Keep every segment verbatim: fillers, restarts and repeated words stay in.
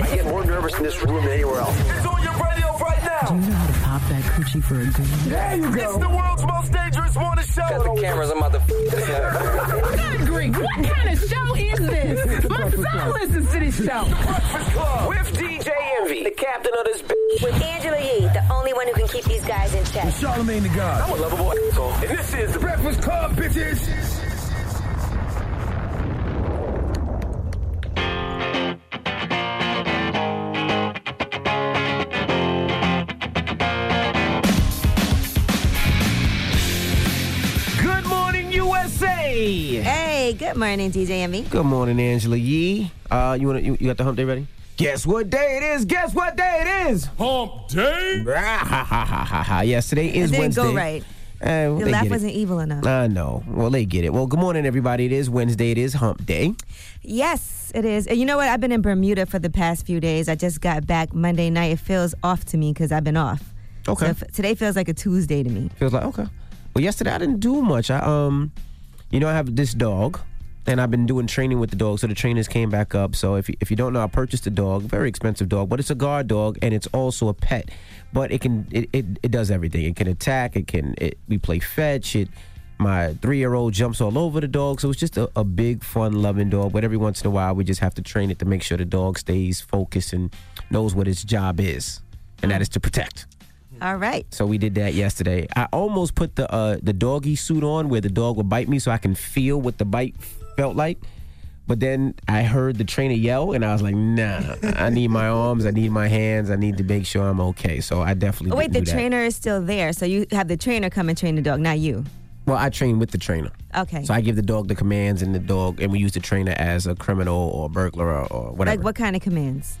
I get more nervous in this room than anywhere else. It's on your radio right now. Do you know how to pop that coochie for a green? There you go. It's the world's most dangerous morning show. Got the cameras, I'm about to Good grief, what kind of show is this? My son listens to this show. The Breakfast Club with D J Envy, the captain of this bitch. With Angela Yee, the only one who can keep these guys in check. Charlamagne the God. I'm a lovable asshole. And this is the Breakfast Club, bitches. Hey, good morning, D J Envy. Good morning, Angela Yee. Uh, you want you, you got the hump day ready? Guess what day it is? Guess what day it is? Hump day. Ha ha ha ha ha. Yes, today is it didn't Wednesday. go right. Uh, well, Your laugh wasn't evil enough. I know. Well, they get it. Well, good morning, everybody. It is Wednesday. It is hump day. Yes, it is. And you know what? I've been in Bermuda for the past few days. I just got back Monday night. It feels off to me because I've been off. Okay. So f- today feels like a Tuesday to me. Feels like, okay. Well, yesterday I didn't do much. I um, You know, I have this dog, and I've been doing training with the dog, so the trainers came back up. So if you, if you don't know, I purchased a dog, very expensive dog, but it's a guard dog, and it's also a pet. But it can it, it, it does everything. It can attack. It can it, we play fetch. It my three-year-old jumps all over the dog. So it's just a, a big, fun, loving dog. But every once in a while, we just have to train it to make sure the dog stays focused and knows what its job is, and that is to protect. All right. So we did that yesterday. I almost put the uh, the doggy suit on where the dog would bite me so I can feel what the bite felt like. But then I heard the trainer yell, and I was like, nah, I need my arms, I need my hands, I need to make sure I'm okay. So I definitely Oh, wait, didn't the do that. trainer is still there. So you have the trainer come and train the dog, not you. Well, I train with the trainer. Okay. So I give the dog the commands, and the dog, and we use the trainer as a criminal or burglar or, or whatever. Like what kind of commands?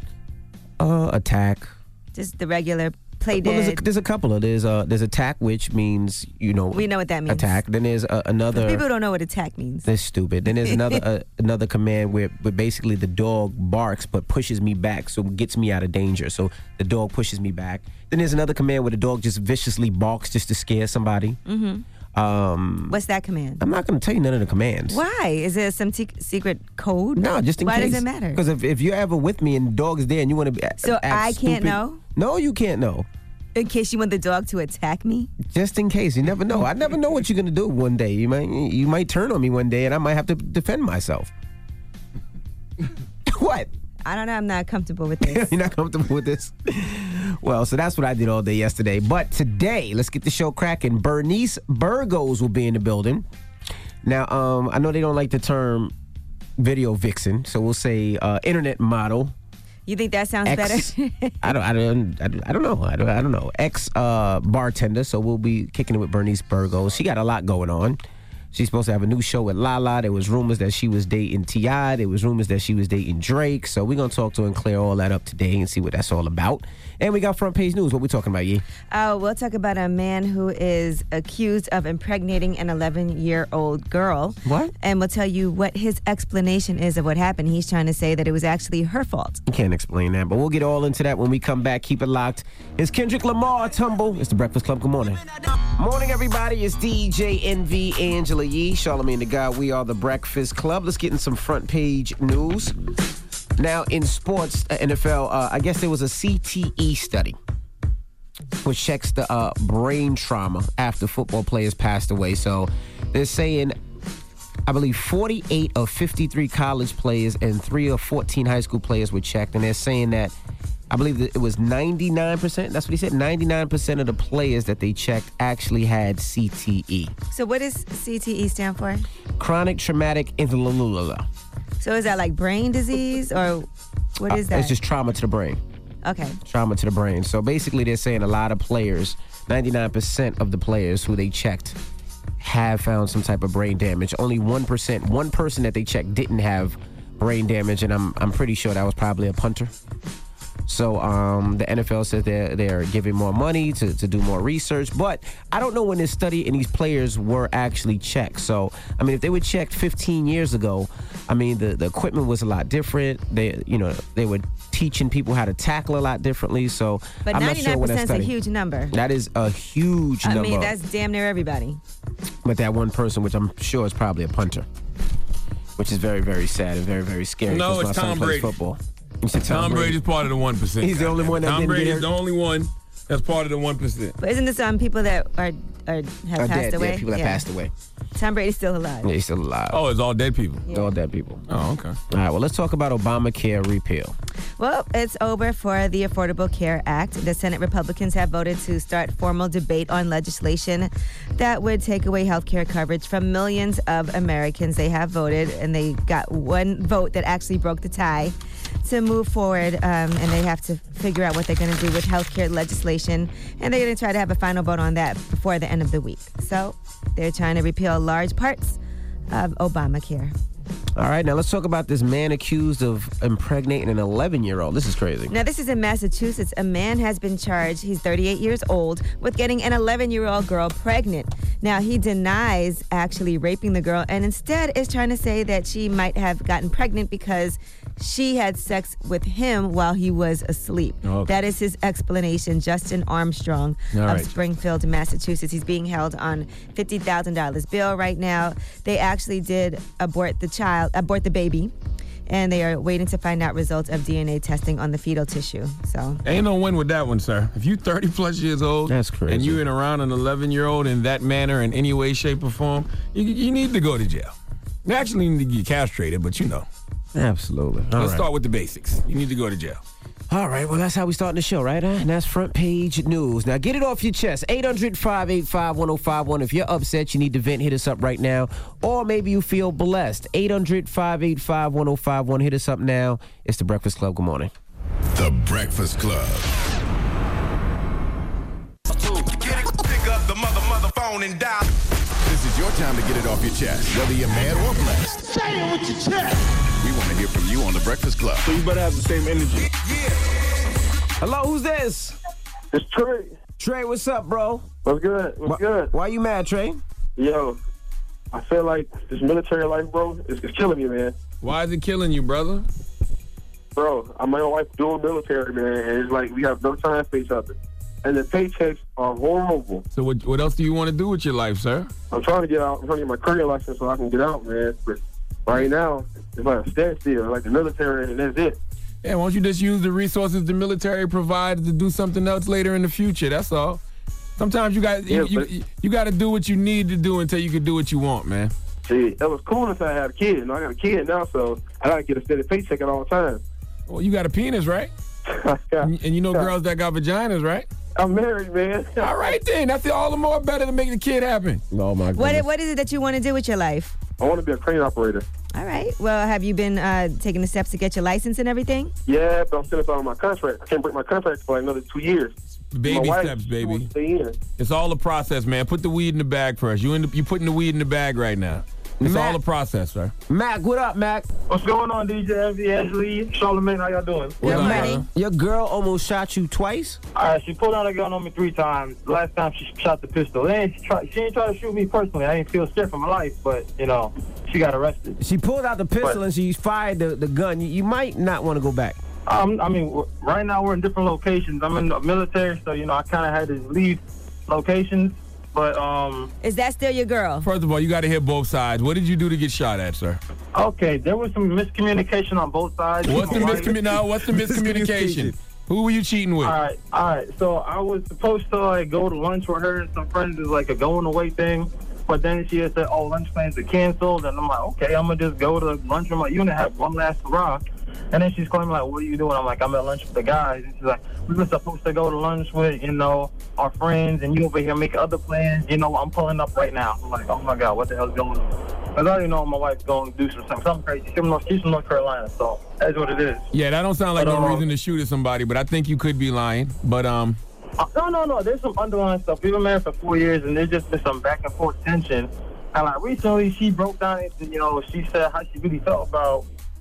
Uh, attack. Just the regular play Well, there's dead? a, there's a couple of there's uh there's attack, which means you know We know what that means. attack. Then there's uh, another. People don't know what attack means. That's stupid. Then there's another uh, another command where, where basically the dog barks but pushes me back, so it gets me out of danger. So the dog pushes me back. Then there's another command where the dog just viciously barks just to scare somebody. Mm-hmm. Um, What's that command? I'm not going to tell you none of the commands. Why? Is there some te- secret code? No, just in Why case. does it matter? Because if, if you're ever with me and the dog is there and you want to be So act I can't stupid- know? No, you can't know. In case you want the dog to attack me? Just in case. You never know. I never know what you're going to do one day. You might you might turn on me one day and I might have to defend myself. What? I don't know. I'm not comfortable with this. You're not comfortable with this? Well, so that's what I did all day yesterday. But today, let's get the show cracking. Bernice Burgos will be in the building. Now, um, I know they don't like the term video vixen, so we'll say uh, internet model. You think that sounds Ex, better? I don't, I don't, I don't, I don't know. I don't, I don't know. Ex uh, bartender. So we'll be kicking it with Bernice Burgos. She got a lot going on. She's supposed to have a new show with Lala. There was rumors that she was dating T I There was rumors that she was dating Drake. So we're going to talk to her and clear all that up today and see what that's all about. And we got front page news. What we talking about, Yee? Uh, we'll talk about a man who is accused of impregnating an eleven-year-old girl. What? And we'll tell you what his explanation is of what happened. He's trying to say that it was actually her fault. You can't explain that, but we'll get all into that when we come back. Keep it locked. It's Kendrick Lamar Tumble. It's the Breakfast Club. Good morning. Morning, everybody. It's D J Envy, Angela Yee, Charlamagne the God. We are the Breakfast Club. Let's get in some front page news. Now, in sports, uh, N F L, uh, I guess there was a C T E study which checks the uh, brain trauma after football players passed away. So they're saying, I believe, forty-eight of fifty-three college players and three of fourteen high school players were checked. And they're saying that, I believe that it was ninety-nine percent. That's what he said. ninety-nine percent of the players that they checked actually had C T E. So what does C T E stand for? Chronic traumatic encephalopathy. So is that like brain disease or what is Uh, that? It's just trauma to the brain. Okay. Trauma to the brain. So basically they're saying a lot of players, ninety-nine percent of the players who they checked have found some type of brain damage. Only one percent, one person that they checked didn't have brain damage, and I'm I'm pretty sure that was probably a punter. So um, the N F L says they're, they're giving more money to, to do more research. But I don't know when this study and these players were actually checked. So, I mean, if they were checked fifteen years ago, I mean, the, the equipment was a lot different. They, you know, they were teaching people how to tackle a lot differently. So But I'm not sure ninety-nine when that percent is a study. huge number. That is a huge I number. mean, that's damn near everybody. But that one person, which I'm sure is probably a punter, which is very, very sad and very, very scary. No, because it's my son Tom plays Brady. Football. You said Tom, Tom Brady. Brady's part of the one percent. He's the only one that Tom didn't Brady's get the only one that's part of the one percent. But isn't this um people that are are have Are passed dead. away? Yeah, people that passed away. Tom Brady's still alive. Yeah, he's still alive. Oh, it's all dead people. Yeah. All dead people. Oh, okay. All right, well, let's talk about Obamacare repeal. Well, it's over for the Affordable Care Act. The Senate Republicans have voted to start formal debate on legislation that would take away health care coverage from millions of Americans. They have voted, and they got one vote that actually broke the tie to move forward, um, and they have to figure out what they're going to do with health care legislation, and they're going to try to have a final vote on that before the end of the week. So they're trying to repeal large parts of Obamacare. All right, now let's talk about this man accused of impregnating an eleven-year-old. This is crazy. Now, this is in Massachusetts. A man has been charged, he's thirty-eight years old, with getting an eleven-year-old girl pregnant. Now, he denies actually raping the girl and instead is trying to say that she might have gotten pregnant because she had sex with him while he was asleep. Okay. That is his explanation. Justin Armstrong All of right. Springfield, Massachusetts. He's being held on fifty thousand dollars bail right now. They actually did abort the child, abort the baby, and they are waiting to find out results of D N A testing on the fetal tissue. So Ain't no win with that one, sir. If you thirty plus years old, That's crazy. and you're in around an eleven year old in that manner in any way, shape, or form, you, you need to go to jail. You actually need to get castrated, but you know. Absolutely. All Let's right. start with the basics. You need to go to jail. All right, well, that's how we starting the show, right? Huh? And that's front page news. Now, get it off your chest. eight hundred, five eight five, one oh five one. If you're upset, you need to vent, hit us up right now. Or maybe you feel blessed. eight hundred, five eight five, one oh five one. Hit us up now. It's The Breakfast Club. Good morning. The Breakfast Club. Pick up the mother, mother phone and dial. This is your time to get it off your chest, whether you're mad or blessed. Say it with your chest. We want to hear from you on The Breakfast Club. So you better have the same energy. Hello, who's this? It's Trey. Trey, what's up, bro? What's good? What's Why, good? why you mad, Trey? Yo, I feel like this military life, bro, is it's killing me, man. Why is it killing you, brother? Bro, I'm my wife doing military, man, and it's like we have no time for each other. And the paychecks are horrible. So what, what else do you want to do with your life, sir? I'm trying to get out. I'm trying to get my career license so I can get out, man. But right now, it's like a standstill, like the military, and that's it. Yeah, why don't you just use the resources the military provides to do something else later in the future? That's all. Sometimes you got Yeah, you, but- you, you got to do what you need to do until you can do what you want, man. See, it was cool if I had a kid. And I got a kid now, so I got to get a steady paycheck at all times. Well, you got a penis, right? And, and you know girls that got vaginas, right? I'm married, man. All right, then. That's all the more better to make the kid happen. Oh, my goodness. what what is it that you want to do with your life? I want to be a crane operator. All right. Well, have you been uh, taking the steps to get your license and everything? Yeah, but I'm still out on my contract. I can't break my contract for like another two years. Baby my wife, steps, she baby. wants to stay in. It's all a process, man. Put the weed in the bag first. You in the, you putting the weed in the bag right now. It's Matt. all a process, sir. Mac, what up, Mac? What's going on, D J Envy, Angela, Charlamagne? How y'all doing? What Good up, morning. brother? Your girl almost shot you twice? All right, she pulled out a gun on me three times. Last time she shot the pistol. And she tried. She ain't try to shoot me personally. I didn't feel scared for my life, but you know, she got arrested. She pulled out the pistol What? and she fired the, the gun. You, you might not want to go back. Um, I mean, w- right now we're in different locations. I'm in the military, so you know, I kind of had to leave locations. But um, Is that still your girl? First of all, you got to hear both sides. What did you do to get shot at, sir? okay, there was some miscommunication on both sides. What's the My wife- miscommunication? No, what's the miscommunication? Who were you cheating with? All right, all right. So I was supposed to like go to lunch with her and some friends. It's like a going away thing. But then she had said, "Oh, lunch plans are canceled," and I'm like, "Okay, I'm gonna just go to lunch with my unit, have one last hurrah." And then she's claiming like, "What are you doing?" I'm like, "I'm at lunch with the guys." And she's like, "We were supposed to go to lunch with, you know, our friends, and you over here making other plans. You know, I'm pulling up right now." I'm like, "Oh my God, what the hell's going on?" Because I already know my wife's going to do some something crazy. She's from North, she's from North Carolina, so that's what it is. Yeah, that don't sound like But, no uh, reason to shoot at somebody, but I think you could be lying. But um, Uh, no, no, no. There's some underlying stuff. We've been married for four years, and there's just been some back and forth tension. And like recently, she broke down it. You know, she said how she really felt about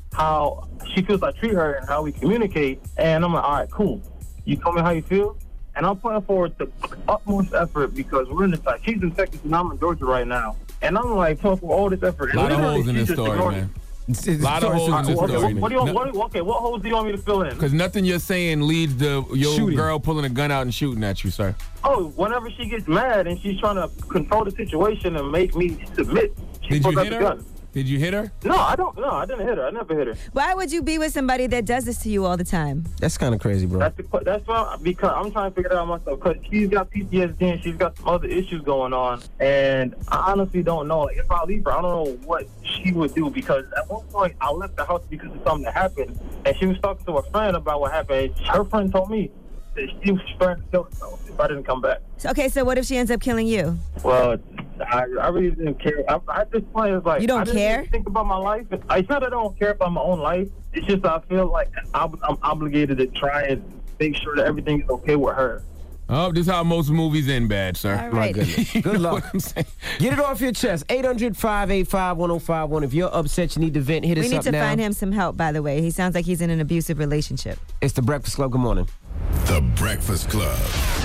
how she feels I treat her and how we communicate. And I'm like, all right, cool. You tell me how you feel, and I'm putting forward the utmost effort because we're in the Texas. She's in Texas, and I'm in Georgia right now. And I'm like putting forward all this effort. a lot of And holes in she this just story, ignored man. it. It's, A lot of holes in All right, this what, story. what, what do you want? What, okay, what holes do you want me to fill in? Because nothing you're saying leads to your Shooting. girl pulling a gun out and shooting at you, sir. Oh, whenever she gets mad and she's trying to control the situation and make me submit, she Did pulls you out hit the her? gun. Did you hit her? No, I don't. No, I didn't hit her. I never hit her. Why would you be with somebody that does this to you all the time? That's kind of crazy, bro. That's the, that's why because I'm trying to figure it out myself. Because she's got P T S D and she's got some other issues going on, and I honestly don't know. Like, if I leave her, I don't know what she would do. Because at one point I left the house because of something that happened, and she was talking to a friend about what happened. Her friend told me that she was trying to kill herself if I didn't come back. So, okay, so what if she ends up killing you? Well, I, I really didn't care. I, at this point, it's like You don't I didn't care? really think about my life. It's not that I don't care about my own life. It's just I feel like I'm, I'm obligated to try and make sure that everything is okay with her. Oh, this is how most movies end bad, sir. All My right. goodness. You Good know luck. what I'm saying? Get it off your chest. eight hundred, five eight five, one oh five one. If you're upset, you need to vent, hit We us need up to now. find him some help, by the way. He sounds like he's in an abusive relationship. It's the Breakfast Club. Good morning. The Breakfast Club.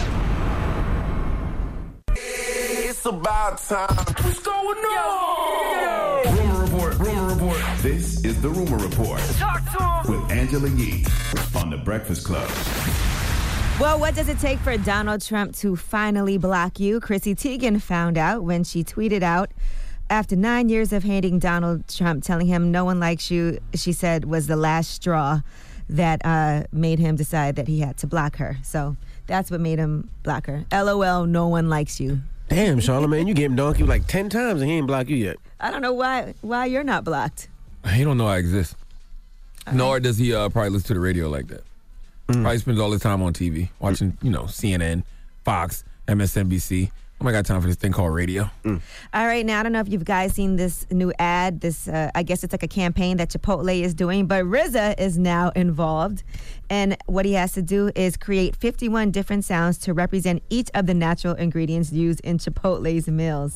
It's about time. What's going on? Rumor Report. Rumor Report. This is the Rumor Report Talk to him. with Angela Yee on the Breakfast Club. Well, what does it take for Donald Trump to finally block you? Chrissy Teigen found out when she tweeted out, after nine years of hating Donald Trump, telling him no one likes you, she said was the last straw that uh, made him decide that he had to block her. So that's what made him block her. L O L, no one likes you. Damn, Charlamagne, you gave him donkey like ten times and he ain't blocked you yet. I don't know why why you're not blocked. He don't know I exist. Nor does he uh, probably listen to the radio like that. Probably spends all his time on T V, watching, you know, C N N, Fox, M S N B C. Oh, I got time for this thing called radio. All right, now I don't know if you guys seen this new ad. This, uh, I guess it's like a campaign that Chipotle is doing, but R Z A is now involved. And what he has to do is create fifty-one different sounds to represent each of the natural ingredients used in Chipotle's meals.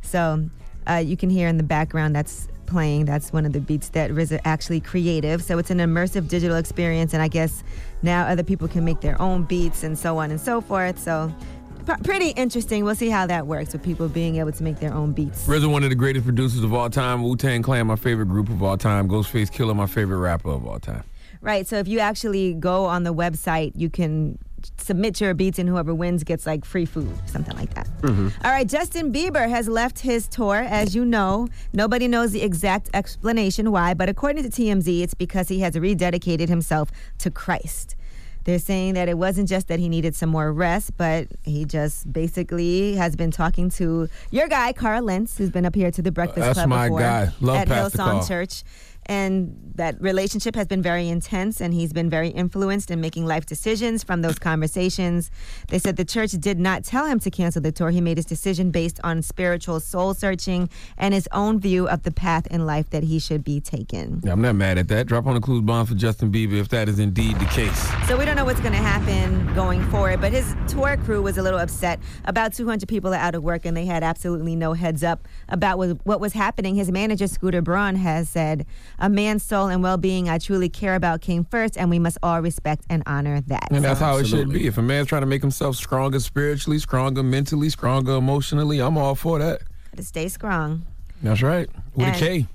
So uh, you can hear in the background that's playing. That's one of the beats that R Z A actually creative. So it's an immersive digital experience, and I guess now other people can make their own beats and so on and so forth. So p- pretty interesting. We'll see how that works with people being able to make their own beats. R Z A, one of the greatest producers of all time. Wu-Tang Clan, my favorite group of all time. Ghostface Killah, my favorite rapper of all time. Right. So if you actually go on the website, you can submit your beats, and whoever wins gets like free food, something like that. Mm-hmm. All right. Justin Bieber has left his tour. As you know, nobody knows the exact explanation why, but according to T M Z, it's because he has rededicated himself to Christ. They're saying that it wasn't just that he needed some more rest, but he just basically has been talking to your guy, Carl Lentz, who's been up here to the Breakfast That's Club my before guy. Love at Pastor Hillsong Carl. Church. And that relationship has been very intense, and he's been very influenced in making life decisions from those conversations. They said the church did not tell him to cancel the tour. He made his decision based on spiritual soul searching and his own view of the path in life that he should be taking. Yeah, I'm not mad at that. Drop on the clues bond for Justin Bieber if that is indeed the case. So we don't know what's going to happen going forward, but his tour crew was a little upset. About two hundred people are out of work, and they had absolutely no heads up about what, what was happening. His manager, Scooter Braun, has said, a man's soul and well-being I truly care about came first, and we must all respect and honor that. And that's how it should Absolutely. be. If a man's trying to make himself stronger spiritually, stronger mentally, stronger emotionally, I'm all for that. To stay strong. That's right. With a K.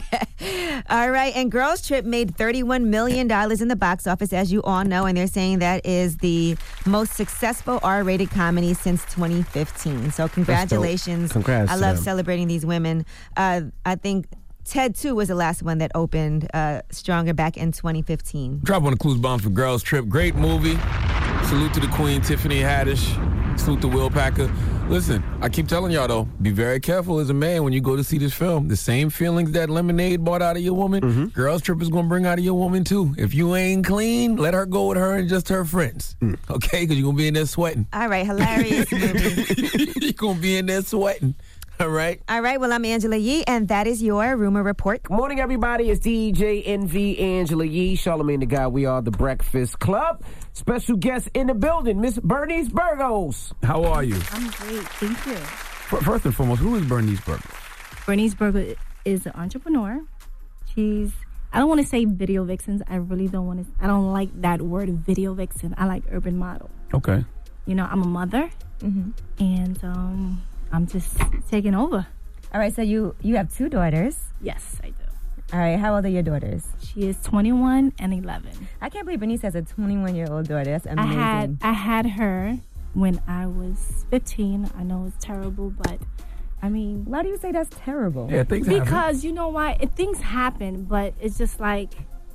All right, and Girls Trip made thirty-one million dollars in the box office, as you all know, and they're saying that is the most successful R-rated comedy since twenty fifteen. So congratulations. Congrats I to love them. celebrating these women. Uh, I think Ted two was the last one that opened uh, stronger back in twenty fifteen. Drop on the clues bomb for Girls Trip. Great movie. Salute to the Queen, Tiffany Haddish. Salute to Will Packer. Listen, I keep telling y'all, though, be very careful as a man when you go to see this film. The same feelings that Lemonade brought out of your woman, Mm-hmm. Girls Trip is going to bring out of your woman, too. If you ain't clean, let her go with her and just her friends. Mm. Okay? Because you're going to be in there sweating. All right, hilarious movie. You're going to be in there sweating. All right? All right, well, I'm Angela Yee, and that is your Rumor Report. Good morning, everybody. It's D J N V, Angela Yee, Charlamagne the Guy. We are the Breakfast Club. Special guest in the building, Miss Bernice Burgos. How are you? I'm great, thank you. F- First and foremost, who is Bernice Burgos? Bernice Burgos is an entrepreneur. She's, I don't want to say video vixens. I really don't want to, I don't like that word video vixen. I like urban model. Okay. You know, I'm a mother, Mm-hmm. and um, I'm just taking over. All right, so you, you have two daughters. Yes, I do. All right, how old are your daughters? She is twenty-one and eleven. I can't believe Bernice has a twenty-one-year-old daughter. That's I amazing. had I had her when I was fifteen. I know it's terrible, but I mean, why do you say that's terrible? Yeah, things because happen. you know why? It, things happen, but it's just like,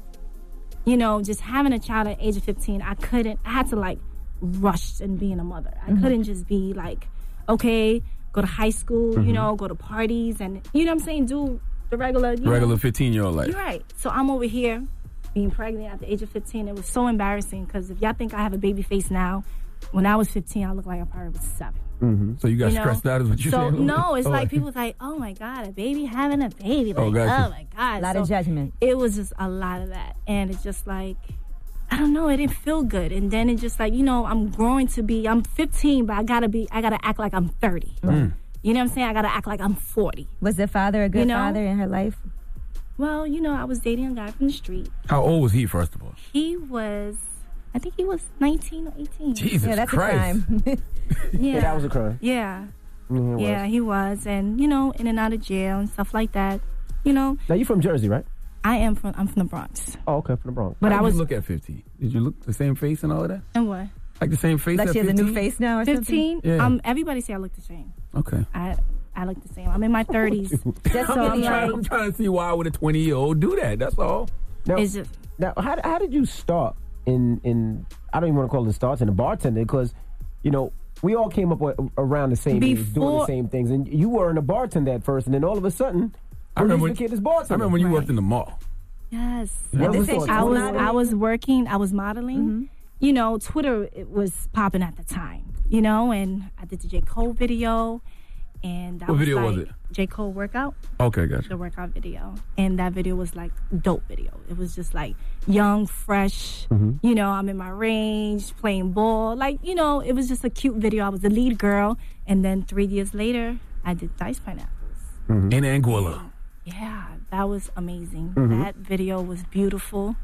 you know, just having a child at the age of fifteen, I couldn't, I had to like rush in being a mother. I mm-hmm. couldn't just be like, okay, go to high school, mm-hmm. you know, go to parties and, you know what I'm saying, do the regular, you regular know, fifteen-year-old life. You're right. So I'm over here being pregnant at the age of fifteen. It was so embarrassing because if y'all think I have a baby face now, when I was fifteen, I looked like I probably was seven. Mm-hmm. So you got you know? stressed out is what you're so, saying? No, it's oh, like people like, oh my God, a baby having a baby. Like, oh, gotcha. oh my God. A lot so of judgment. It was just a lot of that. And it's just like, I don't know, it didn't feel good. And then it's just like, you know, I'm growing to be, I'm fifteen, but I gotta be, I gotta act like I'm thirty. Mm. You know what I'm saying? I gotta act like I'm forty. Was the father a good you know? father in her life? Well, you know, I was dating a guy from the street. How old was he, first of all? He was, I think he was nineteen or eighteen. Jesus yeah, that's Christ. a crime. yeah. yeah, that was a crime. Yeah. Mm, yeah, was. he was. And, you know, in and out of jail and stuff like that. You know. Now, you from Jersey, right? I am from, I'm from the Bronx. Oh, okay, from the Bronx. But How I did was. you look at fifteen? Did you look the same face and all of that? And what? Like the same face Like at she has fifteen? a new face now or fifteen? something? Yeah. Um, everybody say I look the same. Okay. I I look the same. I'm in my thirties. Just so I'm, I'm trying, like, I'm trying to see why would a twenty-year-old do that. That's all. Now, it's just, now how, how did you start in, in, I don't even want to call it starts in the bartender because, you know, we all came up with, around the same age, doing the Before- same things. And you were in a bartender at first, and then all of a sudden, I remember the when- kid is bartender. I remember when you Right. worked in the mall. yes. What this was age it? I was modeling? I was working. I was modeling. Mm-hmm. You know, Twitter it was popping at the time. You know, and I did the J. Cole video, and that What was video like was it? J. Cole workout, Okay, gotcha. the workout video, and that video was like dope video. It was just like young, fresh. Mm-hmm. You know, I'm in my range playing ball. Like you know, it was just a cute video. I was the lead girl, and then three years later, I did Diced Pineapples. In Anguilla. Yeah, that was amazing. Mm-hmm. That video was beautiful.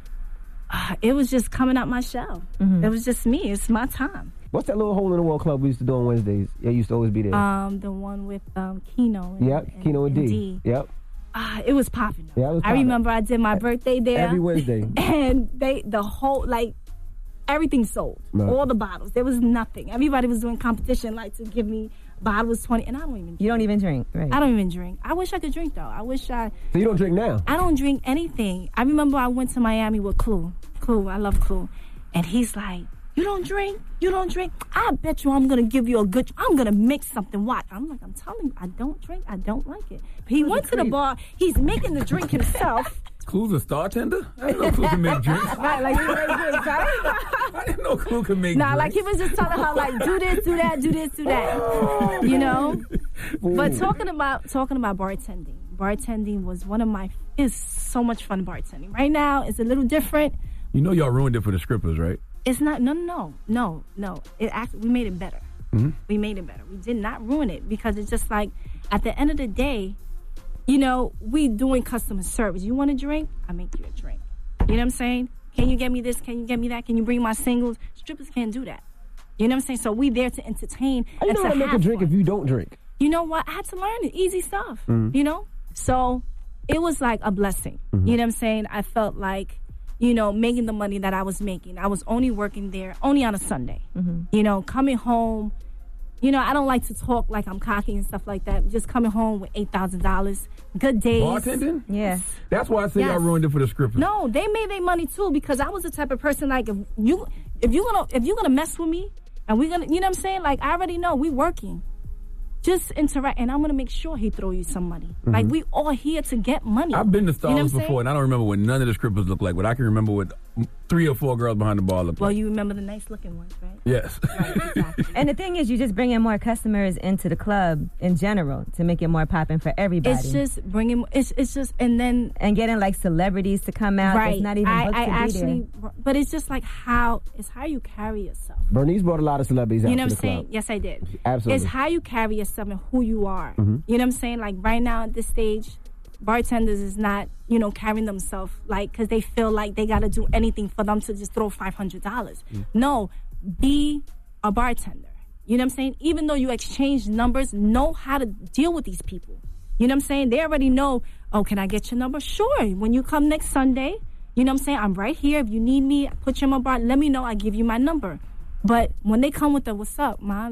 Uh, it was just coming out my shell. Mm-hmm. It was just me. It's my time. What's that little hole in the wall club we used to do on Wednesdays? Yeah, used to always be there. Um, the one with um, Keno. And, yep, and, Keno and D. D. Yep. Uh, it was popping. Yeah, it was I popping. remember I did my birthday there Every Wednesday. and they the whole like everything sold. Right. All the bottles. There was nothing. Everybody was doing competition like to give me bottles twenty, and I don't even. Drink. You don't even drink, right? I don't even drink. I wish I could drink though. I wish I. So you don't drink now? I don't drink anything. I remember I went to Miami with Clue. Clue, I love Clue. And he's like, you don't drink? You don't drink? I bet you I'm going to give you a good, I'm going to make something. Watch. I'm like, I'm telling you, I don't drink. I don't like it. He went to the bar. He's making the drink himself. Clue's a bartender? I didn't know Clue can make drinks. Right, like, he made drinks, right? I didn't know Clue could make Nah, drinks. like he was just telling her, like, do this, do that, do this, do that. You know? But talking about talking about bartending, bartending was one of my, is so much fun bartending. Right now, it's a little different. You know y'all ruined it for the strippers, right? It's not, no, no, no, no. It actually, we made it better. Mm-hmm. We made it better. We did not ruin it because it's just like, at the end of the day, you know, we doing customer service. You want a drink? I make you a drink. You know what I'm saying? Can you get me this? Can you get me that? Can you bring my singles? Strippers can't do that. You know what I'm saying? So we there to entertain. How you and know to how to make a have drink fun. if you don't drink? You know what? I had to learn it. Easy stuff. Mm-hmm. You know? So it was like a blessing. Mm-hmm. You know what I'm saying? I felt like, you know, making the money that I was making. I was only working there only on a Sunday. Mm-hmm. You know, coming home. You know, I don't like to talk like I'm cocky and stuff like that. Just coming home with eight thousand dollars. Good days. Bartending? Yeah. That's why I say Yes. y'all ruined it for the strippers. No, they made their money too because I was the type of person like if you if you gonna if you're gonna mess with me and we're gonna you know what I'm saying? Like I already know we working. Just interact and I'm gonna make sure he throw you some money. Mm-hmm. Like we all here to get money. I've been to You know what I'm Starbucks before, saying? and I don't remember what none of the strippers look like, but I can remember what three or four girls behind the bar look Well, like. you remember the nice looking ones, right? Yes. Right, exactly. And the thing is, you just bring in more customers into the club in general to make it more popping for everybody. It's just bringing. It's it's just and then and getting like celebrities to come out. right. That's not even I, booked I to actually, be there. but it's just like how it's how you carry yourself. Bernice brought a lot of celebrities out You know to what the I'm club. saying? Yes, I did. Absolutely. It's how you carry yourself and who you are. Mm-hmm. You know what I'm saying? Like right now at this stage, bartenders is not, you know, carrying themselves like because they feel like they got to do anything for them to just throw five hundred dollars. Mm. No, be a bartender. You know what I'm saying? Even though you exchange numbers, know how to deal with these people. You know what I'm saying? They already know, oh, can I get your number? Sure. When you come next Sunday, you know what I'm saying? I'm right here. If you need me, put you in my bar. Let me know. I give you my number. But when they come with the, what's up, man?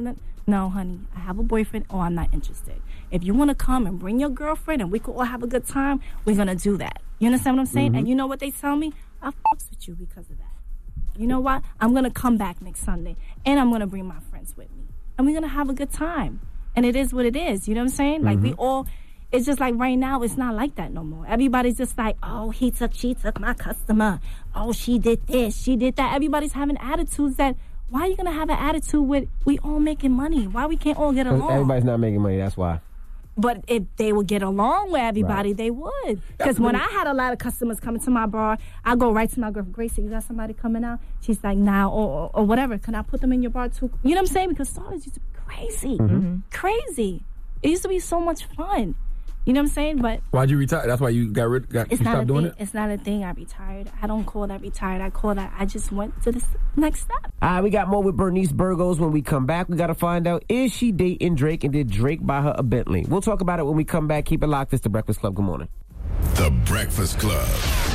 no, honey, I have a boyfriend or I'm not interested. If you want to come and bring your girlfriend and we could all have a good time, we're going to do that. You understand what I'm saying? Mm-hmm. And you know what they tell me? I fucks with you because of that. You know what? I'm going to come back next Sunday and I'm going to bring my friends with me. And we're going to have a good time. And it is what it is. You know what I'm saying? Like, we all, it's just like right now, it's not like that no more. Everybody's just like, oh, he took, she took my customer. Oh, she did this, she did that. Everybody's having attitudes that, why are you going to have an attitude with, we all making money? Why we can't all get along? Everybody's not making money, that's why. But if they would get along with everybody, Right. they would. Because when I had a lot of customers coming to my bar, I go right to my girl, Gracie, you got somebody coming out? She's like, nah, or, or, or whatever. Can I put them in your bar too? You know what I'm saying? Because Starlets used to be crazy. Mm-hmm. Crazy. It used to be so much fun. You know what I'm saying? But Why'd you retire? That's why you got rid. Got, it's you not a stopped doing thing. it. It's not a thing. I retired. I don't call that retired. I call that I just went to the s- next step. All right, we got more with Bernice Burgos when we come back. We got to find out, is she dating Drake, and did Drake buy her a Bentley? We'll talk about it when we come back. Keep it locked. It's The Breakfast Club. Good morning. The Breakfast Club.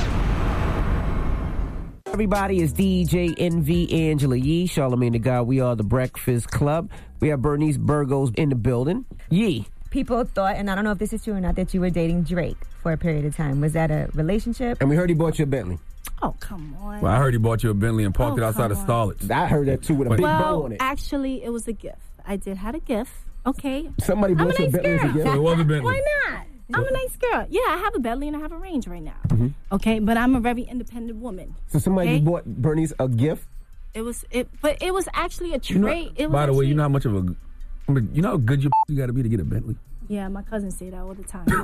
Everybody, it's D J N V, Angela Yee, Charlamagne the God. We are The Breakfast Club. We have Bernice Burgos in the building. Yee. People thought, and I don't know if this is true or not, that you were dating Drake for a period of time. Was that a relationship? And we heard he bought you a Bentley. Oh, come on. Well, I heard he bought you a Bentley and parked Oh, it outside of come Starlets. I heard that too with a big bow Well, on it. actually, it was a gift. I did have a gift. Okay. Somebody I'm bought a you a nice Bentley as a girl. gift? So it was a Bentley. Why not? I'm a nice girl. Yeah, I have a Bentley and I have a Range right now. Mm-hmm. Okay, but I'm a very independent woman. So somebody Okay? just bought Bernice a gift? It was it, but it was actually a You know- trade. It was by the way, actually- you know how much of a, you know how good you you got to be to get a Bentley. Yeah, my cousins say that all the time.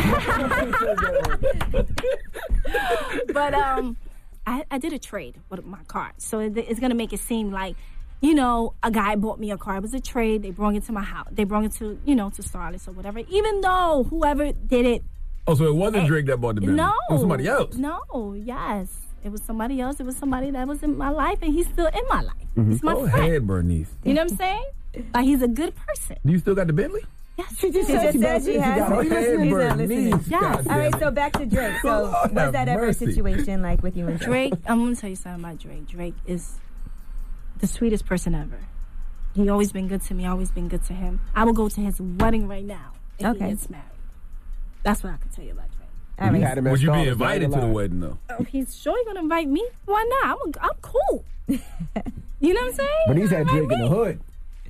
But um, I, I did a trade with my car, so it, it's gonna make it seem like, you know, a guy bought me a car. It was a trade. They brought it to my house. They brought it to, you know, to Starlets or whatever. Even though whoever did it, Oh, so it wasn't Drake that bought the Bentley. no, It was somebody else. No, yes, it was somebody else. It was somebody that was in my life, and he's still in my life. He's my Go friend. ahead, Bernice. You know what I'm saying? Like, he's a good person. Do you still got the Bentley? Yes. She just She said just she said got she it. has got it. it. He's Hey, not Bernice. listening. Yes. God All right, damn so it. back to Drake. So Lord was have that ever mercy. a situation like with you and Drake? Drake, I'm going to tell you something about Drake. Drake is the sweetest person ever. He always been good to me, always been good to him. I will go to his wedding right now if Okay. he gets married. That's what I can tell you about Drake. All You right. had him at Would you be Starlets, invited not to the alive. wedding though? Oh, he's sure going to invite me. Why not? I'm, a, I'm cool. You know what I'm saying? Bernice had Invite Drake in the me. hood.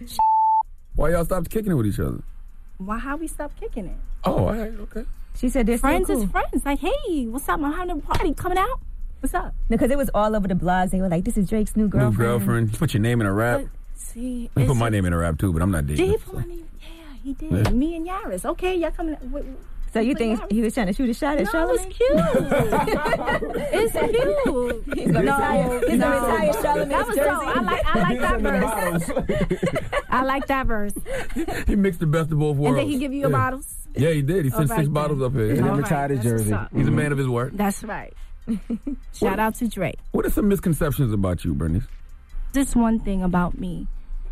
Why y'all stopped kicking it with each other? Why, how we stop kicking it? Oh, all right, okay. She said this Friends cool. is friends. Like, hey, what's up? I'm having a party coming out. What's up? Because it was all over the blogs. They were like, this is Drake's new girlfriend. New girlfriend. You put your name in a rap. But, see, You it's put my just- name in a rap too, but I'm not Did he dating. put my name? Yeah, he did. Yeah. Me and Yaris. Okay, y'all coming. Wait, So you put think Yaris. he was trying to shoot a shot at No, Charlamagne? it's cute. It's cute. He's gonna no, retire- he's gonna no. retire Charlamagne's That was jersey. so. I like. I like that verse. I like that verse. He mixed the best of both And worlds. did he give you your yeah. bottles? Yeah, he did. He sent All six right, bottles then. up here. And Yeah. then All retired his right, that's jersey. what's up. He's a man of his word. That's right. Shout out to Drake. What are some misconceptions about you, Bernice? Just one thing about me.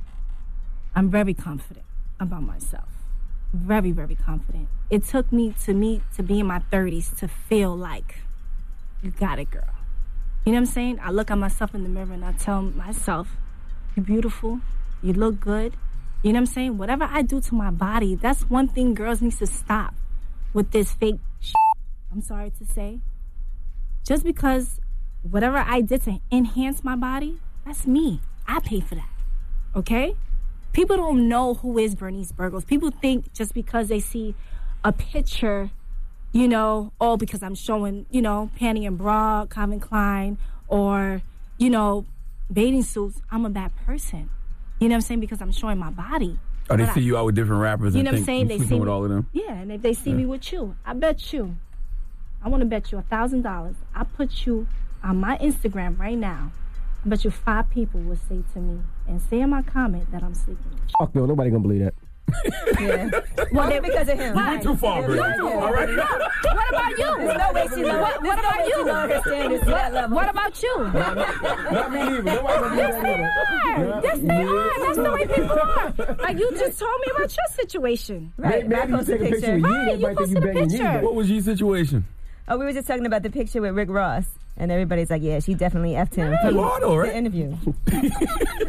I'm very confident about myself. Very, very confident. It took me to me to be in my thirties to feel like you got it, girl. You know what I'm saying? I look at myself in the mirror and I tell myself, you're beautiful, you look good. You know what I'm saying? Whatever I do to my body, that's one thing girls need to stop with this fake shit. I'm sorry to say. Just because whatever I did to enhance my body, that's me. I pay for that. Okay? People don't know who is Bernice Burgos. People think just because they see a picture, you know, oh, because I'm showing, you know, panty and bra, Calvin Klein, or, you know, bathing suits, I'm a bad person. You know what I'm saying? Because I'm showing my body. Oh, they But see I- you out with different rappers You and know what I'm think saying? you They sleeping see with me, all of them? Yeah, and if they see me with you, I bet you. I want to bet you a thousand dollars. I put you on my Instagram right now. I bet you five people will say to me and say in my comment that I'm sleeping with you. Fuck no, nobody gonna believe that. Yeah. Well, Only because of him. You went too far, Bernice. Yeah. All right. What about you? There's no way she's lower. What, what there's no about way you? she's lower her standards to that level. What about you? Not me neither. Nobody gonna believe Yes, that they either. are. Yes, they are. That's the way people are. Like, you just told me about your situation. Right. Maybe I you posted take a picture with Right, you, you everybody think posted you a banging you. picture. What was your situation? Oh, we were just talking about the picture with Rick Ross. And everybody's like, yeah, she definitely effed him. You are though, The right? interview.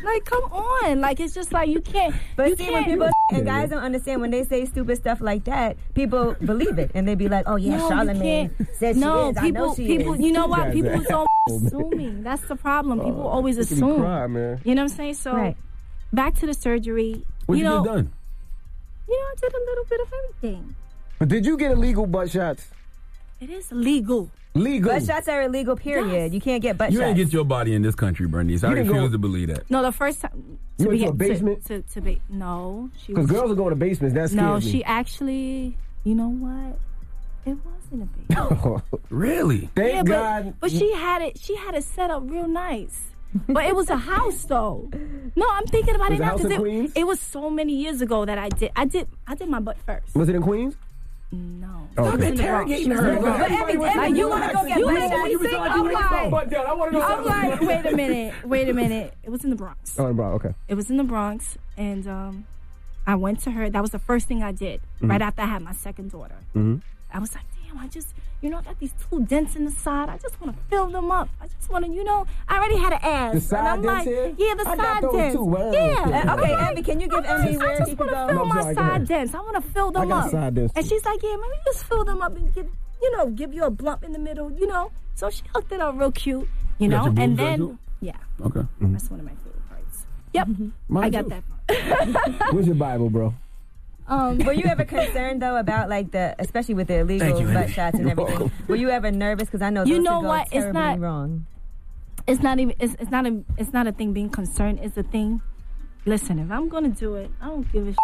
Like, come on. Like, it's just like you can't. But you see, can't. when people and guys don't understand when they say stupid stuff like that, people believe it and they be like, "Oh yeah, No, you Charlamagne can't. said she no, is. people, I know she people. is." You know what? guys People are don't assholes, man. assuming. That's the problem. People Oh, always look at me assume. cry, man. You know what I'm saying? So, Right. back to the surgery. What you you know, just done? you know, I did a little bit of everything. But did you get illegal butt shots? It is legal. Legal. Butt shots are illegal. Period. Yes. You can't get butt You shots. ain't get your body in this country, Bernice. I You didn't refuse go- to believe that. No, the first time. You to went be, to a basement? To, to, to be, no, she Because was. girls are going to basements. That scares no, me. she actually. You know what? It wasn't a big. Really? Thank yeah, God. but, but she had it. She had it set up real nice. But it was a house, though. No, I'm thinking about Was it the now house because in it, Queens? it was so many years ago that I did. I did. I did my butt first. Was it in Queens? No. Oh, It was okay. in the Bronx. Interrogating It was in her. the Bronx. But Emmy, Like, Emmy, you you want to asked go if get you butt went to shots? you was like, you I'm went to like, butt down. I wanna know I'm something. like, wait a minute, wait a minute. It was in the Bronx. Oh, bro, okay. It was in the Bronx, and um, I went to her. That was the first thing I did Mm-hmm. right after I had my second daughter. Mm-hmm. I was like, damn, I just, you know, I got these two dents in the side. I just want to fill them up. I just want to, you know, I already had an ass. The side and I'm dents like, here? yeah, the I got side those dents. too. Wow. Yeah. Uh, okay, I'm Emmy, can you give I Emmy just, I where just he want can to go? fill No, my sorry, go side ahead. dents. I want to fill them I got up. side dents, And too. she's like, yeah, maybe just fill them up and get, you know, give you a bump in the middle, you know. So she hooked it up real cute, you You got know. your And boobs done, then, too? yeah, Okay. that's one of my favorite parts. Yep, Mine I got too. that part. Where's your Bible, bro? Um, Were you ever concerned though about like the, especially with the illegal Thank you, butt Andy. shots and You're everything? welcome. Were you ever nervous? Because I know You those know could go what? It's terribly not- wrong. it's not even it's, it's not a it's not a thing being concerned. It's a thing. Listen, if I'm gonna do it, I don't give a. Sh-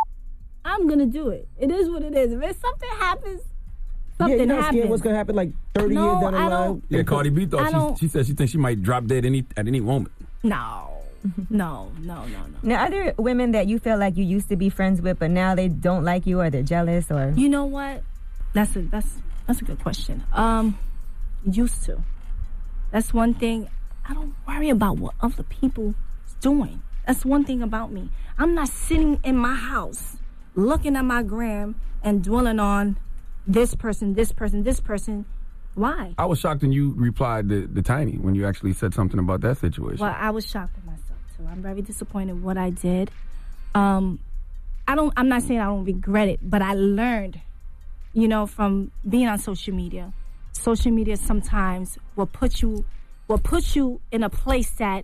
I'm gonna do it. It is what it is. If something happens, something yeah, you're not happens. scared what's going to happen like thirty No, years down the I line? don't- Yeah, Cardi B I thought don't- she, she said she thinks she might drop dead any at any moment. No, no, no, no, no. Now, are there women that you feel like you used to be friends with, but now they don't like you or they're jealous or? You know what? That's a that's that's a good question. Um, used to. That's one thing. I don't worry about what other people doing. That's one thing about me. I'm not sitting in my house looking at my gram and dwelling on this person, this person, this person. Why? I was shocked when you replied to, to Tiny when you actually said something about that situation. Well, I was shocked with myself too. I'm very disappointed what I did. Um, I don't. I'm not saying I don't regret it, but I learned, you know, from being on social media. Social media sometimes will put you, will put you in a place that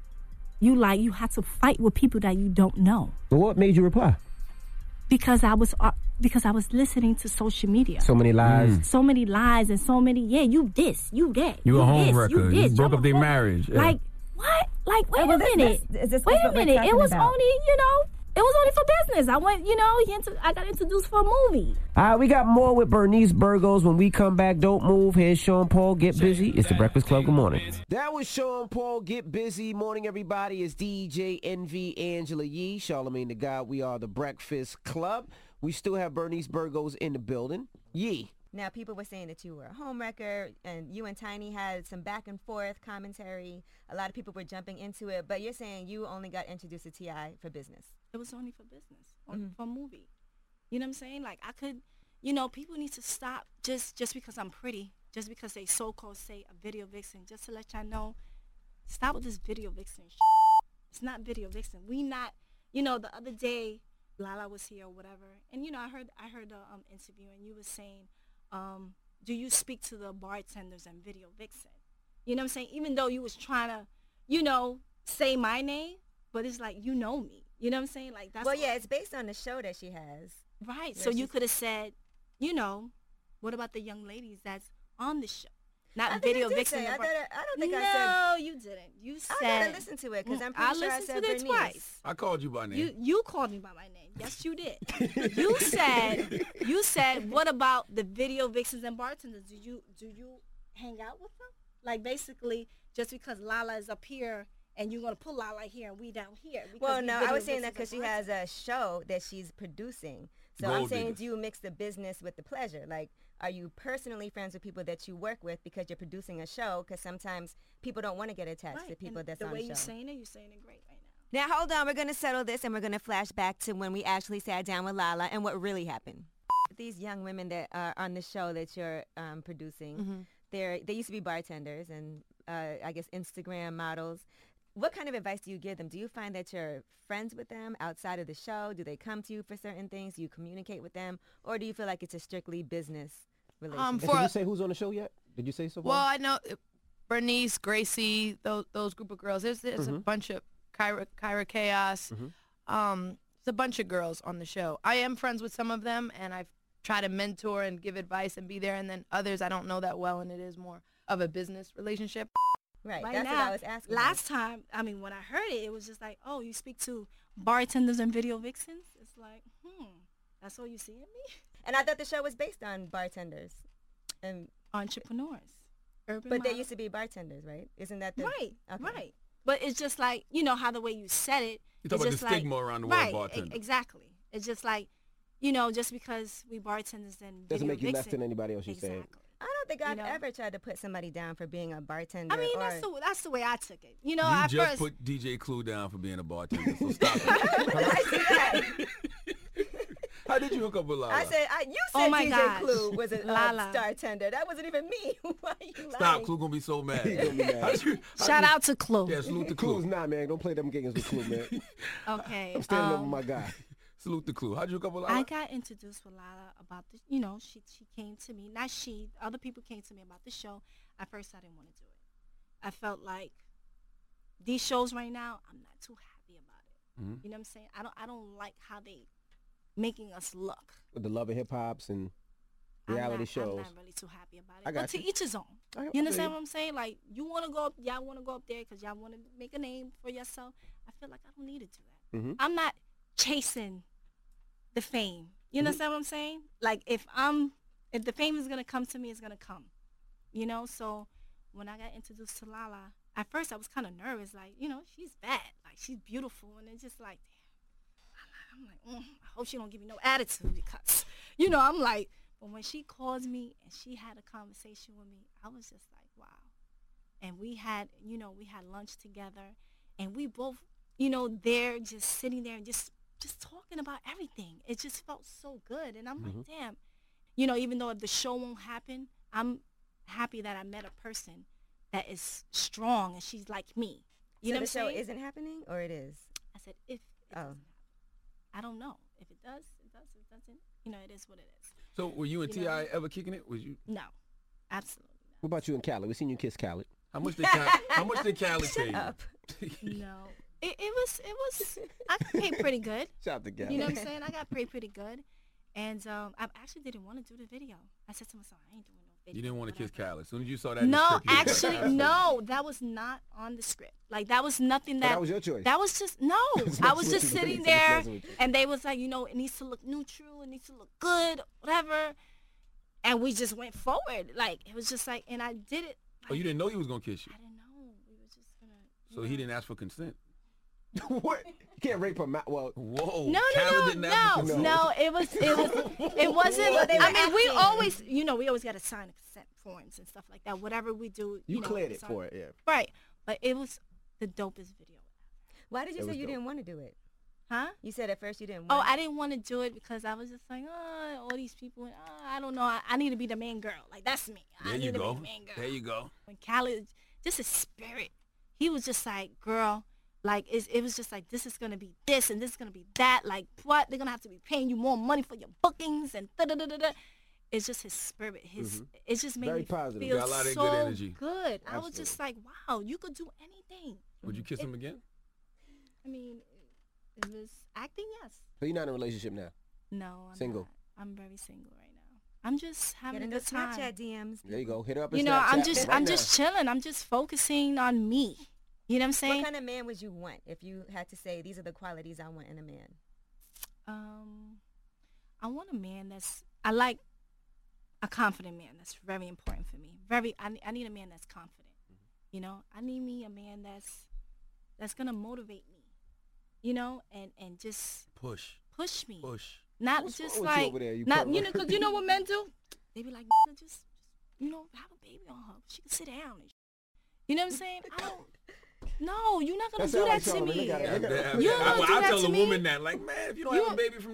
you like. You have to fight with people that you don't know But what made you reply? because I was uh, because I was listening to social media. So many lies. So many lies and so many, yeah, you this, you that. You a home this, wrecker. this, You broke y'all up their broke- marriage. Yeah. Like, what? Like, wait well, a this- minute. this- this is wait what a we're minute. It talking was about. only, you know, it was only for business. I went, you know, he inter- I got introduced for a movie. All right, we got more with Bernice Burgos when we come back. Don't move. Here's Sean Paul. Get busy. It's the Breakfast Club. Good morning. That was Sean Paul. Get busy. Morning, everybody. It's D J Envy, Angela Yee, Charlamagne the God. We are the Breakfast Club. We still have Bernice Burgos in the building. Yee. Now, people were saying that you were a homewrecker, and you and Tiny had some back and forth commentary. A lot of people were jumping into it, but you're saying you only got introduced to T I for business. It was only for business, on, Mm-hmm. for a movie. You know what I'm saying? Like, I could, you know, people need to stop just, just because I'm pretty, just because they so-called say a video vixen, just to let y'all know, stop with this video vixen shit. It's not video vixen. We not, you know, the other day, Lala was here or whatever, and, you know, I heard I heard the um, interview, and you were saying, um, do you speak to the bartenders and video vixen? You know what I'm saying? Even though you was trying to, you know, say my name, but it's like, you know me. You know what I'm saying? Like, that's Well, what- yeah, it's based on the show that she has. Right. Yeah, So you she's- could have said, you know, what about the young ladies that's on the show? Not I think video I did vixen. say- the I bar- thought I- I don't think no, I said- you didn't. You said. I gotta listen to it because I'm Mm, pretty I sure I listened said to it Bernice. twice. I called you by name. You you called me by my name. Yes, you did. you said you said what about the video vixens and bartenders? Do you do you hang out with them? Like basically, just because Lala is up here and you're gonna put Lala here and we down here. because Well, we no, I video was saying that vixens because and she has a show that she's producing. So I'm Gold saying, diggers. do you mix the business with the pleasure? Like, are you personally friends with people that you work with because you're producing a show? Because sometimes people don't want to get attached Right. to people and that's the on way the you're show. saying it, you're saying it great right now. Now, hold on. We're going to settle this, and we're going to flash back to when we actually sat down with Lala and what really happened. These young women that are on the show that you're um, producing, they're, they used to be bartenders and, uh, I guess, Instagram models. what kind of advice do you give them? Do you find that you're friends with them outside of the show? Do they come to you for certain things? Do you communicate with them? Or do you feel like it's a strictly business relationship? Um, Did you say who's on the show yet? Did you say so far? Well, I know Bernice, Gracie, those those group of girls. There's, there's Mm-hmm. a bunch of Kyra, Kyra Chaos. Mm-hmm. Um, there's a bunch of girls on the show. I am friends with some of them, and I've tried to mentor and give advice and be there. And then others I don't know that well, and it is more of a business relationship. Right, Right that's now, what I was asking. last time, I mean, when I heard it, it was just like, oh, you speak to bartenders and video vixens? It's like, hmm, that's all you see in me? And I thought the show was based on bartenders. And Entrepreneurs. Urban But they models. used to be bartenders, right? Isn't that the... Right, Okay. right. But it's just like, you know, how the way you said it. You talk it's about just the like, stigma around the word right, bartender. e- exactly. It's just like, you know, just because we bartenders and Doesn't video make you less vixen- than anybody else you said. Exactly. I don't think I've know? ever tried to put somebody down for being a bartender. I mean, or... that's the that's the way I took it. You know, You at just first, put D J Clue down for being a bartender, so stop it. How did you hook up with Lala? I said, I, you Oh said my D J gosh. Clue was a uh, Lala. star tender. That wasn't even me. Why are you lying? Stop, Clue gonna be so mad. He gonna be mad. How'd you- how'd shout you- out to Clue. Yeah, salute the Clue's Clue. not, man. Don't play them games with Clue, man. Okay. I'm standing up um, with my guy. Salute the Clue. How'd you hook up with Lala? I got introduced with Lala about the, you know, she she came to me, not she, other people came to me about the show. At first, I didn't want to do it. I felt like these shows right now, I'm not too happy about it. Mm-hmm. You know what I'm saying? I don't, I don't like how they making us look. With the Love and Hip Hops and I'm reality not, shows. I'm not really too happy about it. I got But to you. each his own. I- I You feel understand you. what I'm saying? Like, you want to go up, y'all want to go up there because y'all want to make a name for yourself. I feel like I don't need to do that. Mm-hmm. I'm not chasing the fame. You understand what I'm saying? Like, if I'm, if the fame is going to come to me, it's going to come. You know? So when I got introduced to Lala, at first I was kind of nervous. Like, you know, she's bad. Like, she's beautiful. And it's just like, damn. I'm like, mm, I hope she don't give me no attitude because, you know, I'm like, but when she calls me and she had a conversation with me, I was just like, wow. And we had, you know, we had lunch together, and we both, you know, there just sitting there and just, just talking about everything. It just felt so good. And I'm Mm-hmm. like, damn, you know, even though the show won't happen, I'm happy that I met a person that is strong and she's like me. You so know the what I'm show saying? isn't happening, or it is? I said, if it Oh. doesn't happen. I don't know. If it does, it does. If it doesn't, you know, it is what it is. So were you and You T I know? ever kicking it? Was you? No, absolutely What about you and Khaled? We seen you kiss Khaled. How much did Cal- How much did Cali pay you? Up. no. It, it was, it was, I got paid pretty good. Shout out to Khaled. You know what I'm saying? I got paid pretty good. And um, I actually didn't want to do the video. I said to myself, I ain't doing no video. You didn't want to kiss Cali. As soon as you saw that, in the No, script, you was like, actually, no. That was not on the script. Like, that was nothing that. that was your choice. That was just, no. I was just messing sitting with there, you. Messing with you. and they was like, you know, it needs to look neutral. It needs to look good, whatever. And we just went forward. Like, it was just like, and I did it. Oh, you didn't know he was gonna kiss you, I didn't know. We were just going to. so he didn't ask for consent. What? You can't rape a ma- well. Whoa. No, Cali no, didn't no, ask for no, consent. no. It was, it was, it wasn't. Well, they I were mean, we acting. always, you know, we always got to sign consent forms and stuff like that. Whatever we do, You you, know, cleared it it's on- for it, yeah. Right, but it was the dopest video. Why did you It say was you dope. didn't want to do it? Huh? You said at first you didn't Oh, want I didn't want to do it because I was just like, oh, all these people, oh, I don't know. I, I need to be the main girl. Like, that's me. I There need you to go. be the main girl. There you go. When Khaled, just his spirit, he was just like, girl, like, it's, it was just like, this is going to be this and this is going to be that. Like, what? They're going to have to be paying you more money for your bookings and da-da-da-da-da. It's just his spirit. His, Mhm. It just made Very me positive. feel Got a lot of so good energy. good. I was Absolutely. just like, wow, you could do anything. Would you kiss him again? I mean, it was acting, yes. So you're not in a relationship now? No, I'm Single. not. I'm very single right now. I'm just having Get in a the good time. Snapchat D Ms. There you go. Hit her up. in You know, I'm Snapchat just, right I'm now. just chilling. I'm just focusing on me. You know what I'm saying? What kind of man would you want if you had to say these are the qualities I want in a man? Um, I want a man that's. I like a confident man. That's very important for me. Very. I, I need a man that's confident. Mm-hmm. You know, I need me a man that's that's gonna motivate me. You know, and and just Push. push me. Push. Not What's just wrong with you like over there, you not pervert? you know, because you know what men do. They be like, just, just you know, have a baby on her. She can sit down. And you know what I'm saying? I don't. No, you're not gonna That do sound that like to Charlamagne. me. Look at it. Yeah, Look at yeah, it. You yeah. don't I, do I that tell to a me. woman that, like, man, if you don't You have a don't- baby from this, No,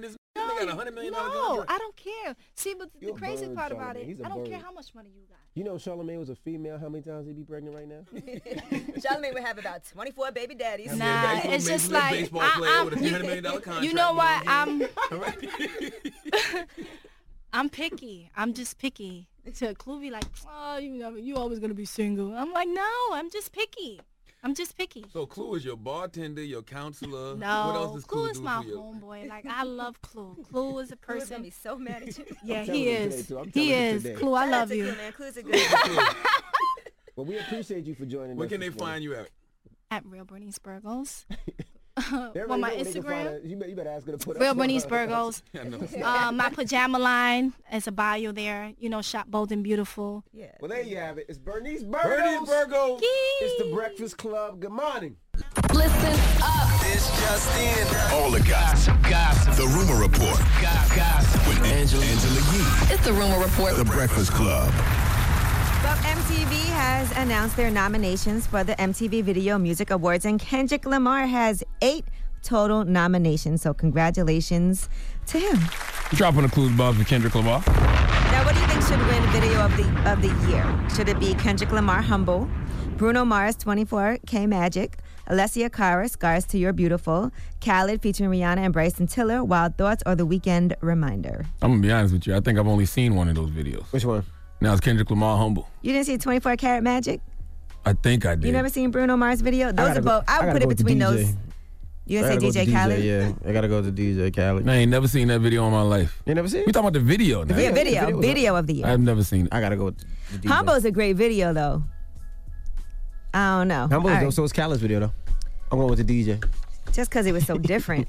Charlamagne got a hundred million dollar No, contract. I don't care. See, but the You're a crazy bird, part about Charlamagne. it, He's a I don't care bird. how much money you got. You know, Charlamagne was a female. How many times he be pregnant right now? Charlamagne would have about twenty-four baby daddies. Nah, Baseball- it's just Major League like baseball I, player I'm- with a three hundred million dollar contract. You know what? what I'm All right. I'm picky. I'm just picky. So Clue be like, oh, you know, you always gonna be single. I'm like, no, I'm just picky. I'm just picky. So Clue is your bartender, your counselor. No, What else does Clue, Clue is do my for you? homeboy. Like I love Clue. Clue is a Clue's person. gonna be so mad at you. Yeah, telling he him today, is. too. I'm He telling him is. today. Clue, I Shout out love to you. Clue, man. Clue's a good guy. Well, we appreciate you for joining Where us. can they this morning. find you at? At Real Bernice Burgos. They already On my know where they can find Instagram. that. You better, you better ask her to put Real up. Bernice Burgos. I know. Uh, my pajama line is a bio there. You know, shop bold and beautiful. Yeah. Well, there you have it. It's Bernice Burgos. Bernice Burgos. It's the Breakfast Club. Good morning. Listen up. It's just in. All the gossip. Gossip. The Rumor Report. Gossip. With Angela, Angela Yee. It's the Rumor Report. The Breakfast Club. Well, M T V has announced their nominations for the M T V Video Music Awards, and Kendrick Lamar has eight total nominations. So congratulations to him. Dropping the Clues bomb for Kendrick Lamar. Now, what do you think should win Video of the of the Year? Should it be Kendrick Lamar, Humble, Bruno Mars, twenty-four K Magic, Alessia Cara, Scars to You're Beautiful, Khaled featuring Rihanna and Bryson Tiller, Wild Thoughts, or The Weeknd, Reminder? I'm gonna be honest with you. I think I've only seen one of those videos. Which one? Now it's Kendrick Lamar, Humble. You didn't see twenty-four Karat Magic? I think I did. You never seen Bruno Mars video? Those gotta are go- both. I I would gotta put go it with the between D J. those. You I gonna gotta say go D J with the Khaled? Yeah, I gotta go to D J Khaled. I ain't never seen that video in my life. You never seen We it? talking about the video now. Yeah, video. video Video, was of the year. I've never seen it. I gotta go with the D J. Humbo's a great video, though. I don't know. Humble, All though, right. so it's Khaled's video, though. I'm going with the D J. Just because it was so different.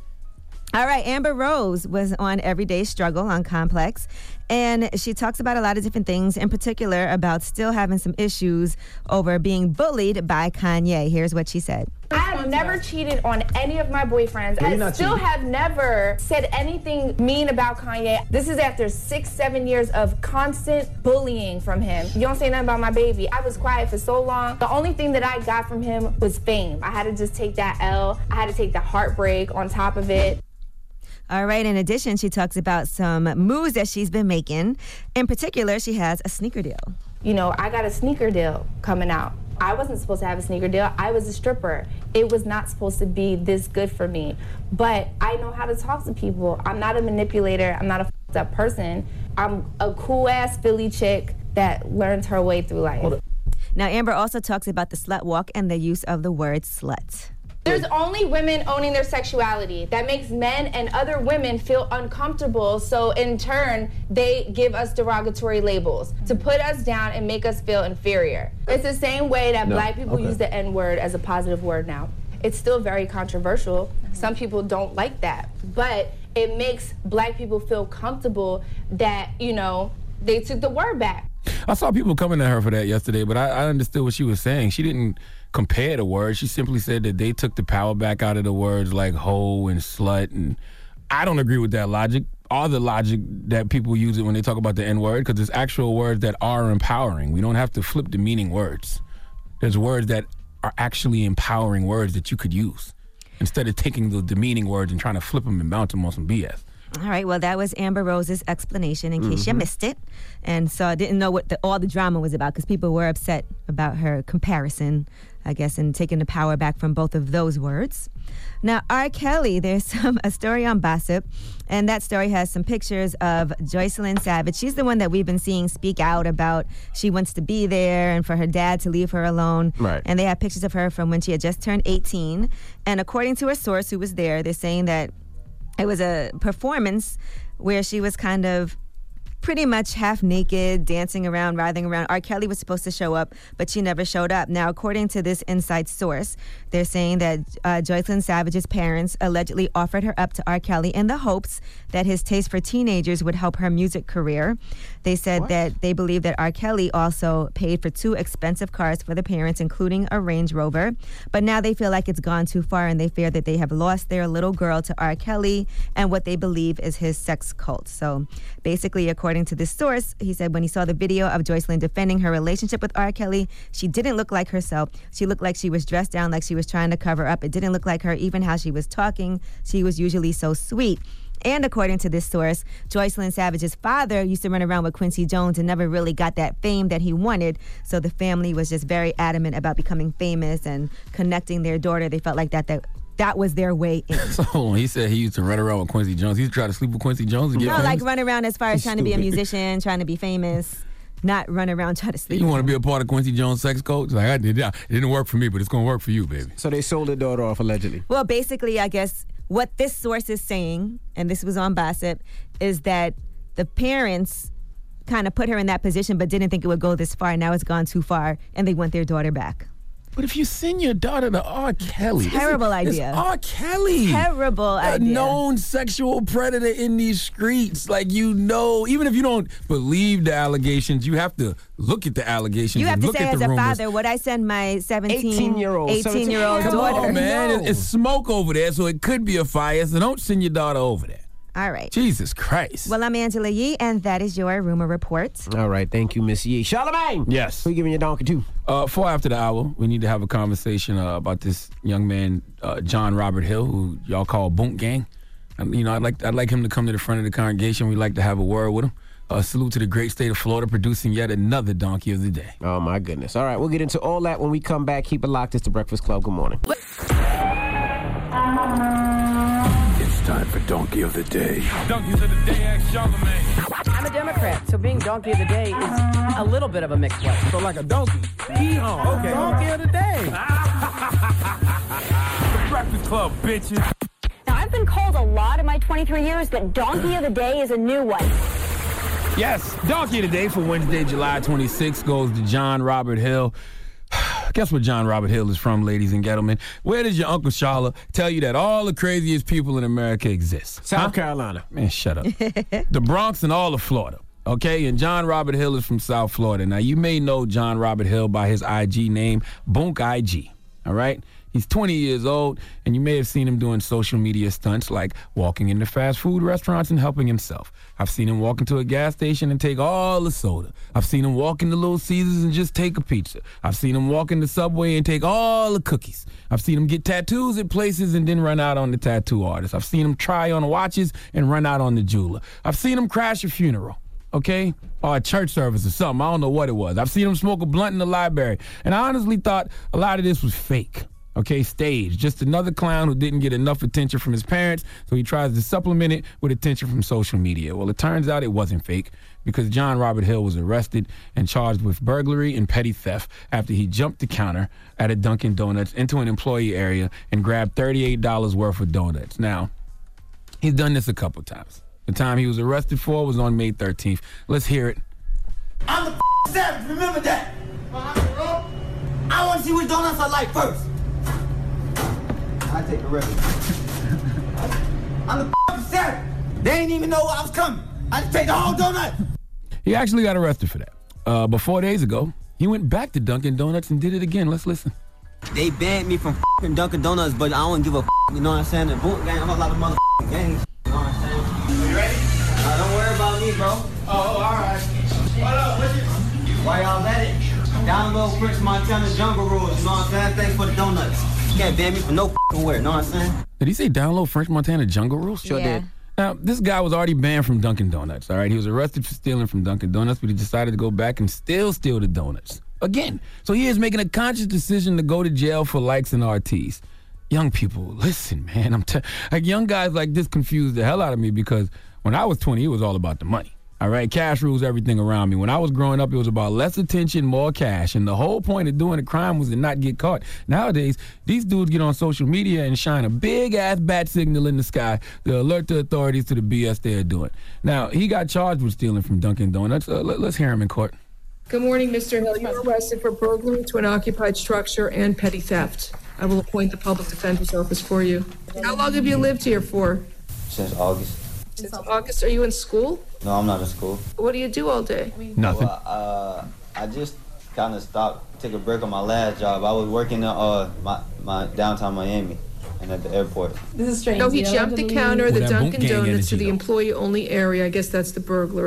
All right, Amber Rose was on Everyday Struggle on Complex, and she talks about a lot of different things, in particular about still having some issues over being bullied by Kanye. Here's what she said. I have never cheated on any of my boyfriends. You're I not still cheating. have never said anything mean about Kanye. This is after six, seven years of constant bullying from him. You don't say nothing about my baby. I was quiet for so long. The only thing that I got from him was fame. I had to just take that L. I had to take the heartbreak on top of it. All right, in addition, she talks about some moves that she's been making. In particular, she has a sneaker deal. You know, I got a sneaker deal coming out. I wasn't supposed to have a sneaker deal. I was a stripper. It was not supposed to be this good for me. But I know how to talk to people. I'm not a manipulator. I'm not a f***ed up person. I'm a cool-ass Philly chick that learns her way through life. Now, Amber also talks about the slut walk and the use of the word slut. There's only women owning their sexuality. That makes men and other women feel uncomfortable, so in turn, they give us derogatory labels to put us down and make us feel inferior. It's the same way that No. black people Okay. use the N-word as a positive word now. It's still very controversial. Some people don't like that, but it makes black people feel comfortable that, you know, they took the word back. I saw people coming at her for that yesterday, but I, I understood what she was saying. She didn't compare the words. She simply said that they took the power back out of the words like hoe and slut. And I don't agree with that logic. All the logic that people use it when they talk about the N-word, because it's actual words that are empowering. We don't have to flip the meaning words. There's words that are actually empowering words that you could use instead of taking the demeaning words and trying to flip them and bounce them on some B S. All right, well, that was Amber Rose's explanation in case you missed it. And so I didn't know what the, all the drama was about because people were upset about her comparison, I guess, and taking the power back from both of those words. Now, R. Kelly, there's some a story on Gossip, and that story has some pictures of Joycelyn Savage. She's the one that we've been seeing speak out about she wants to be there and for her dad to leave her alone. Right. And they have pictures of her from when she had just turned eighteen. And according to a source who was there, they're saying that it was a performance where she was kind of pretty much half naked, dancing around, writhing around. R. Kelly was supposed to show up, but she never showed up. Now, according to this inside source, they're saying that uh, Joycelyn Savage's parents allegedly offered her up to R. Kelly in the hopes that his taste for teenagers would help her music career. They said What? that they believe that R. Kelly also paid for two expensive cars for the parents, including a Range Rover. But now they feel like it's gone too far, and they fear that they have lost their little girl to R. Kelly and what they believe is his sex cult. So basically, according According to this source, he said when he saw the video of Joycelyn defending her relationship with R. Kelly, she didn't look like herself. She looked like she was dressed down, like she was trying to cover up. It didn't look like her, even how she was talking. She was usually so sweet. And according to this source, Joycelyn Savage's father used to run around with Quincy Jones and never really got that fame that he wanted. So the family was just very adamant about becoming famous and connecting their daughter. They felt like that that that was their way in. So hold on, he said he used to run around with Quincy Jones. He used to try to sleep with Quincy Jones and get No, famous? like run around as far as trying to be a musician, trying to be famous, not run around trying to sleep. You want to be a part of Quincy Jones' sex code? Like I did. It didn't work for me, but it's going to work for you, baby. So they sold their daughter off allegedly. Well, basically, I guess what this source is saying, and this was on Gossip, is that the parents kind of put her in that position but didn't think it would go this far. Now it's gone too far, and they want their daughter back. But if you send your daughter to R. Kelly. Terrible it's, idea. It's R. Kelly. Terrible a idea. A known sexual predator in these streets. Like, you know, even if you don't believe the allegations, you have to look at the allegations. You have and to look say at as the a rumors. father, would I send my seventeen, eighteen-year-old eighteen-year-old Come daughter? on, man. It's smoke over there, so it could be a fire, so don't send your daughter over there. All right. Jesus Christ. Well, I'm Angela Yee, and that is your rumor report. All right, thank you, Miss Yee. Charlamagne. Yes. Who you giving your donkey to? Uh, four after the hour, we need to have a conversation uh, about this young man, uh, John Robert Hill, who y'all call Boonk Gang. Um, you know, I'd like I'd like him to come to the front of the congregation. We'd like to have a word with him. Uh, salute to the great state of Florida, producing yet another donkey of the day. Oh, my goodness. All right, we'll get into all that when we come back. Keep it locked. It's the Breakfast Club. Good morning. It's time for Donkey of the Day. Donkeys of the Day, ask Charlamagne. I'm a Democrat, so being Donkey of the Day is a little bit of a mixed one. So like a donkey. Hee-haw. Okay. Donkey of the Day. The Breakfast Club, bitches. Now, I've been called a lot in my twenty-three years, but Donkey of the Day is a new one. Yes, Donkey of the Day for Wednesday, July twenty-sixth goes to John Robert Hill. Guess where John Robert Hill is from, ladies and gentlemen? Where does your Uncle Shala tell you that all the craziest people in America exist? South huh? Carolina. Man, shut up. The Bronx and all of Florida. Okay, and John Robert Hill is from South Florida. Now, you may know John Robert Hill by his I G name, Boonk I G, all right? He's twenty years old, and you may have seen him doing social media stunts like walking into fast food restaurants and helping himself. I've seen him walk into a gas station and take all the soda. I've seen him walk into Little Caesars and just take a pizza. I've seen him walk into Subway and take all the cookies. I've seen him get tattoos at places and then run out on the tattoo artist. I've seen him try on watches and run out on the jeweler. I've seen him crash a funeral. Okay? Or a church service or something. I don't know what it was. I've seen him smoke a blunt in the library. And I honestly thought a lot of this was fake. Okay, staged. Just another clown who didn't get enough attention from his parents, so he tries to supplement it with attention from social media. Well, it turns out it wasn't fake because John Robert Hill was arrested and charged with burglary and petty theft after he jumped the counter at a Dunkin' Donuts into an employee area and grabbed thirty-eight dollars worth of donuts. Now, he's done this a couple times. The time he was arrested for was on May thirteenth. Let's hear it. I'm the f- savage, remember that. I want to see which donuts I like first. I take a risk. I'm the f- savage. They ain't even know I was coming. I just take the whole donut. He actually got arrested for that. Uh, but four days ago, he went back to Dunkin' Donuts and did it again. Let's listen. They banned me from f***ing Dunkin' Donuts, but I don't give a f***, you know what I'm saying? The Boonk Gang, I'm a lot of motherfucking gangs, you know what I'm saying? You ready? Uh, don't worry about me, bro. Oh, all right. What up, what you? Why y'all at it? Download French Montana Jungle Rules, you know what I'm saying? Thanks for the donuts. You can't ban me from no f***ing where, you know what I'm saying? Did he say download French Montana Jungle Rules? Sure yeah. did. Now, this guy was already banned from Dunkin' Donuts, all right? He was arrested for stealing from Dunkin' Donuts, but he decided to go back and still steal the donuts. Again. So he is making a conscious decision to go to jail for likes and R Ts. Young people, listen, man. I'm t- like young guys like this confuse the hell out of me because when I was twenty, it was all about the money. All right, cash rules everything around me. When I was growing up, it was about less attention, more cash. And the whole point of doing a crime was to not get caught. Nowadays, these dudes get on social media and shine a big-ass bat signal in the sky to alert the authorities to the B S they're doing. Now, he got charged with stealing from Dunkin' Donuts. Uh, let, let's hear him in court. Good morning, Mister Hill. You're arrested for burglary to an occupied structure and petty theft. I will appoint the public defender's office for you. How long have you lived here for? Since August. Since August. Are you in school? No, I'm not in school. What do you do all day? Nothing. Well, uh, I just kind of stopped, took a break on my last job. I was working at uh, my, my downtown Miami and at the airport. This is strange. No, he jumped the counter of the Dunkin' Donuts to the employee-only area. I guess that's the burglary.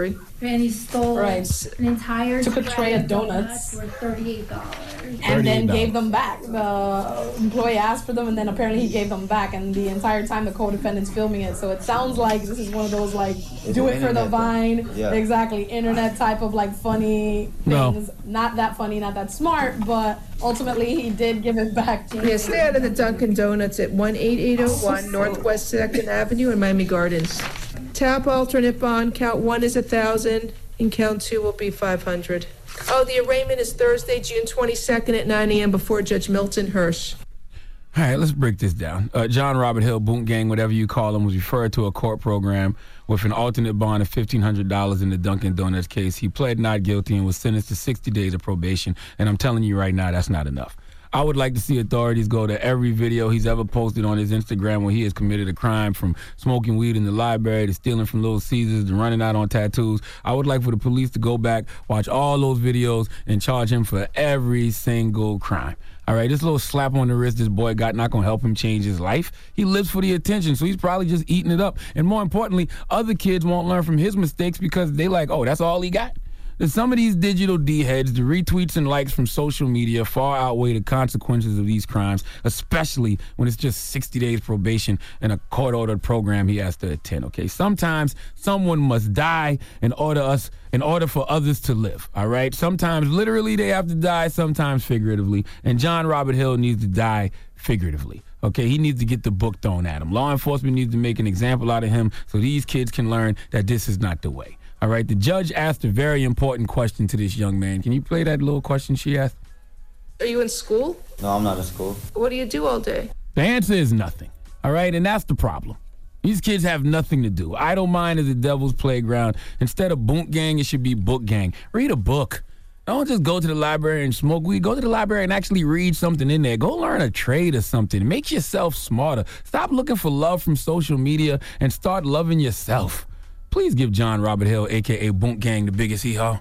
And he stole Right. an entire Took a tray of donuts donuts. for thirty-eight dollars. And then gave them back. The employee asked for them, and then apparently he gave them back. And the entire time, the co-defendant's filming it. So it sounds like this is one of those like, do it for the Vine, Yeah. exactly, internet type of like funny No. things. Not that funny, not that smart, but ultimately he did give it back to Yeah, stay out of the Dunkin' Donuts at one eight eight oh one Northwest second Avenue in Miami Gardens. Tap alternate bond, count one is a thousand, and count two will be five hundred. Oh, the arraignment is Thursday, June twenty-second at nine a.m. before Judge Milton Hirsch. All right, let's break this down. Uh, John Robert Hill, Boonk Gang, whatever you call him, was referred to a court program with an alternate bond of fifteen hundred dollars in the Dunkin' Donuts case. He pled not guilty and was sentenced to sixty days of probation. And I'm telling you right now, that's not enough. I would like to see authorities go to every video he's ever posted on his Instagram where he has committed a crime, from smoking weed in the library to stealing from Little Caesars to running out on tattoos. I would like for the police to go back, watch all those videos, and charge him for every single crime. All right, this little slap on the wrist this boy got not going to help him change his life. He lives for the attention, so he's probably just eating it up. And more importantly, other kids won't learn from his mistakes because they like, oh, that's all he got. Some of these digital D-heads, the retweets and likes from social media far outweigh the consequences of these crimes, especially when it's just sixty days probation and a court-ordered program he has to attend, okay? Sometimes someone must die in order us in order for others to live, all right? Sometimes literally they have to die, sometimes figuratively, and John Robert Hill needs to die figuratively. Okay, he needs to get the book thrown at him. Law enforcement needs to make an example out of him so these kids can learn that this is not the way. All right, the judge asked a very important question to this young man. Can you play that little question she asked? Are you in school? No, I'm not in school. What do you do all day? The answer is nothing. All right, and that's the problem. These kids have nothing to do. Idle mind is the devil's playground. Instead of Boonk Gang, it should be Book Gang. Read a book. Don't just go to the library and smoke weed. Go to the library and actually read something in there. Go learn a trade or something. Make yourself smarter. Stop looking for love from social media and start loving yourself. Please give John Robert Hill, a k a. Boonk Gang, the biggest hee-haw.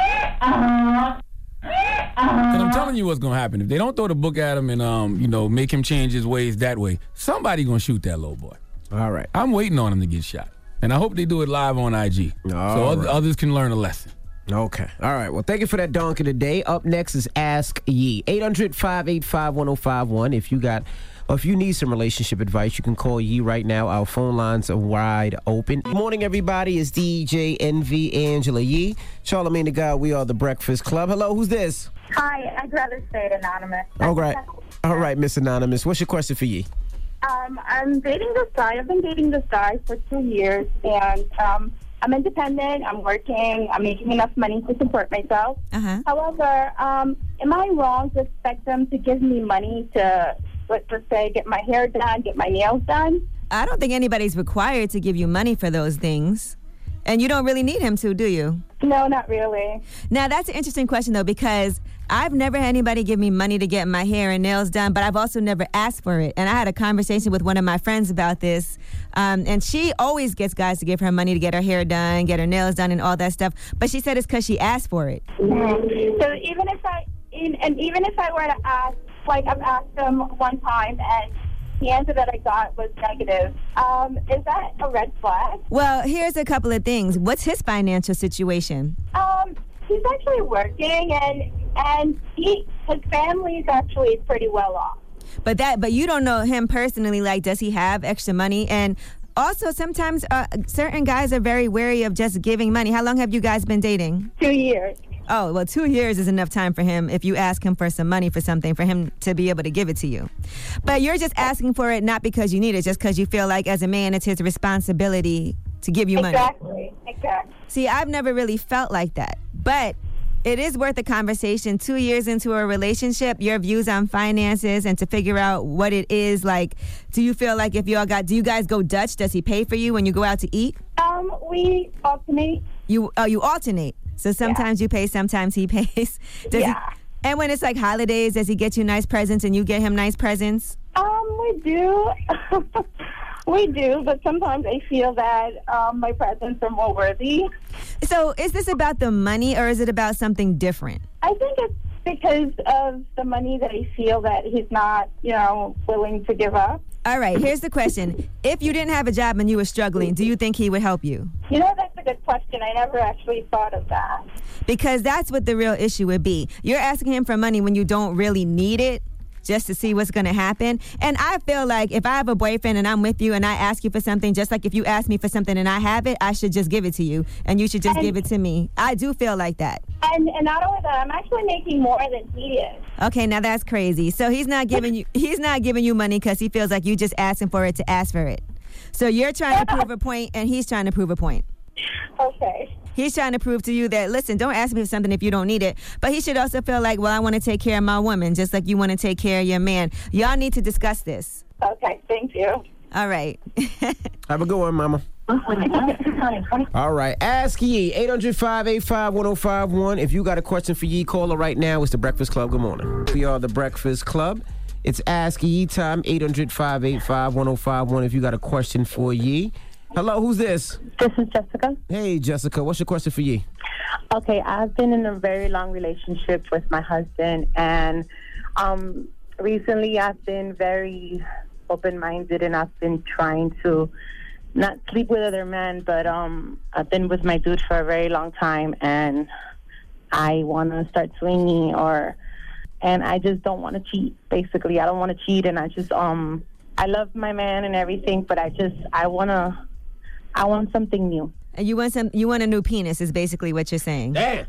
Because I'm telling you what's going to happen. If they don't throw the book at him and, um, you know, make him change his ways that way, somebody going to shoot that little boy. All right. I'm waiting on him to get shot. And I hope they do it live on I G. All so right. other, others can learn a lesson. Okay. All right. Well, thank you for that donk of the day. Up next is Ask Yee. eight hundred, five eight five, one oh five one. If you got... Or if you need some relationship advice, you can call Yee right now. Our phone lines are wide open. Good morning, everybody. It's D J N V Angela Yee. Charlamagne the God, we are the Breakfast Club. Hello, who's this? Hi, I'd rather stay anonymous. All right. All right, Miss Anonymous. What's your question for Yee? Um, I'm dating this guy. I've been dating this guy for two years, and um, I'm independent. I'm working. I'm making enough money to support myself. Uh-huh. However, um, am I wrong to expect them to give me money to, let's just say, get my hair done, get my nails done? I don't think anybody's required to give you money for those things. And you don't really need him to, do you? No, not really. Now, that's an interesting question, though, because I've never had anybody give me money to get my hair and nails done, but I've also never asked for it. And I had a conversation with one of my friends about this, um, and she always gets guys to give her money to get her hair done, get her nails done, and all that stuff. But she said it's because she asked for it. Mm-hmm. So even if I, and even if I were to ask, like I've asked him one time, and the answer that I got was negative. Um, is that a red flag? Well, here's a couple of things. What's his financial situation? Um, he's actually working, and and he his family is actually pretty well off. But that, but you don't know him personally. Like, does he have extra money? And also, sometimes uh, certain guys are very wary of just giving money. How long have you guys been dating? Two years. Oh, well, two years is enough time for him if you ask him for some money for something, for him to be able to give it to you. But you're just asking for it not because you need it, just because you feel like as a man it's his responsibility to give you money. Exactly, exactly. See, I've never really felt like that. But it is worth a conversation. Two years into a relationship, your views on finances and to figure out what it is like. Do you feel like if y'all got, do you guys go Dutch? Does he pay for you when you go out to eat? Um, we alternate. You, oh, you alternate. So sometimes yeah. you pay, sometimes he pays. Does yeah. He, and when it's like holidays, does he get you nice presents and you get him nice presents? Um, we do. We do, but sometimes I feel that um, my presents are more worthy. So is this about the money or is it about something different? I think it's because of the money that I feel that he's not, you know, willing to give up. All right, here's the question. If you didn't have a job and you were struggling, do you think he would help you? You know, that's a good question. I never actually thought of that. Because that's what the real issue would be. You're asking him for money when you don't really need it, just to see what's going to happen. And I feel like if I have a boyfriend and I'm with you and I ask you for something, just like if you ask me for something and I have it, I should just give it to you and you should just and, give it to me. I do feel like that. And, and not only that, I'm actually making more than he is. Okay, now that's crazy. So he's not giving you he's not giving you money because he feels like you just asking for it to ask for it. So you're trying to prove a point and he's trying to prove a point. Okay. He's trying to prove to you that, listen, don't ask me for something if you don't need it. But he should also feel like, well, I want to take care of my woman, just like you want to take care of your man. Y'all need to discuss this. Okay, thank you. All right. Have a good one, Mama. All right. Ask Yee, eight hundred, five eight five, one oh five one. If you got a question for Yee, call her right now. It's The Breakfast Club. Good morning. We are The Breakfast Club. It's Ask Yee time, eight hundred, five eight five, one oh five one. If you got a question for Yee. Hello, who's this? This is Jessica. Hey, Jessica. What's your question for Yee? Okay, I've been in a very long relationship with my husband, and um, recently I've been very open-minded, and I've been trying to not sleep with other men, but um, I've been with my dude for a very long time, and I want to start swinging, or, and I just don't want to cheat. Basically, I don't want to cheat, and I just um, I love my man and everything, but I just I want to. I want something new. And you want some? You want a new penis? Is basically what you're saying. Damn.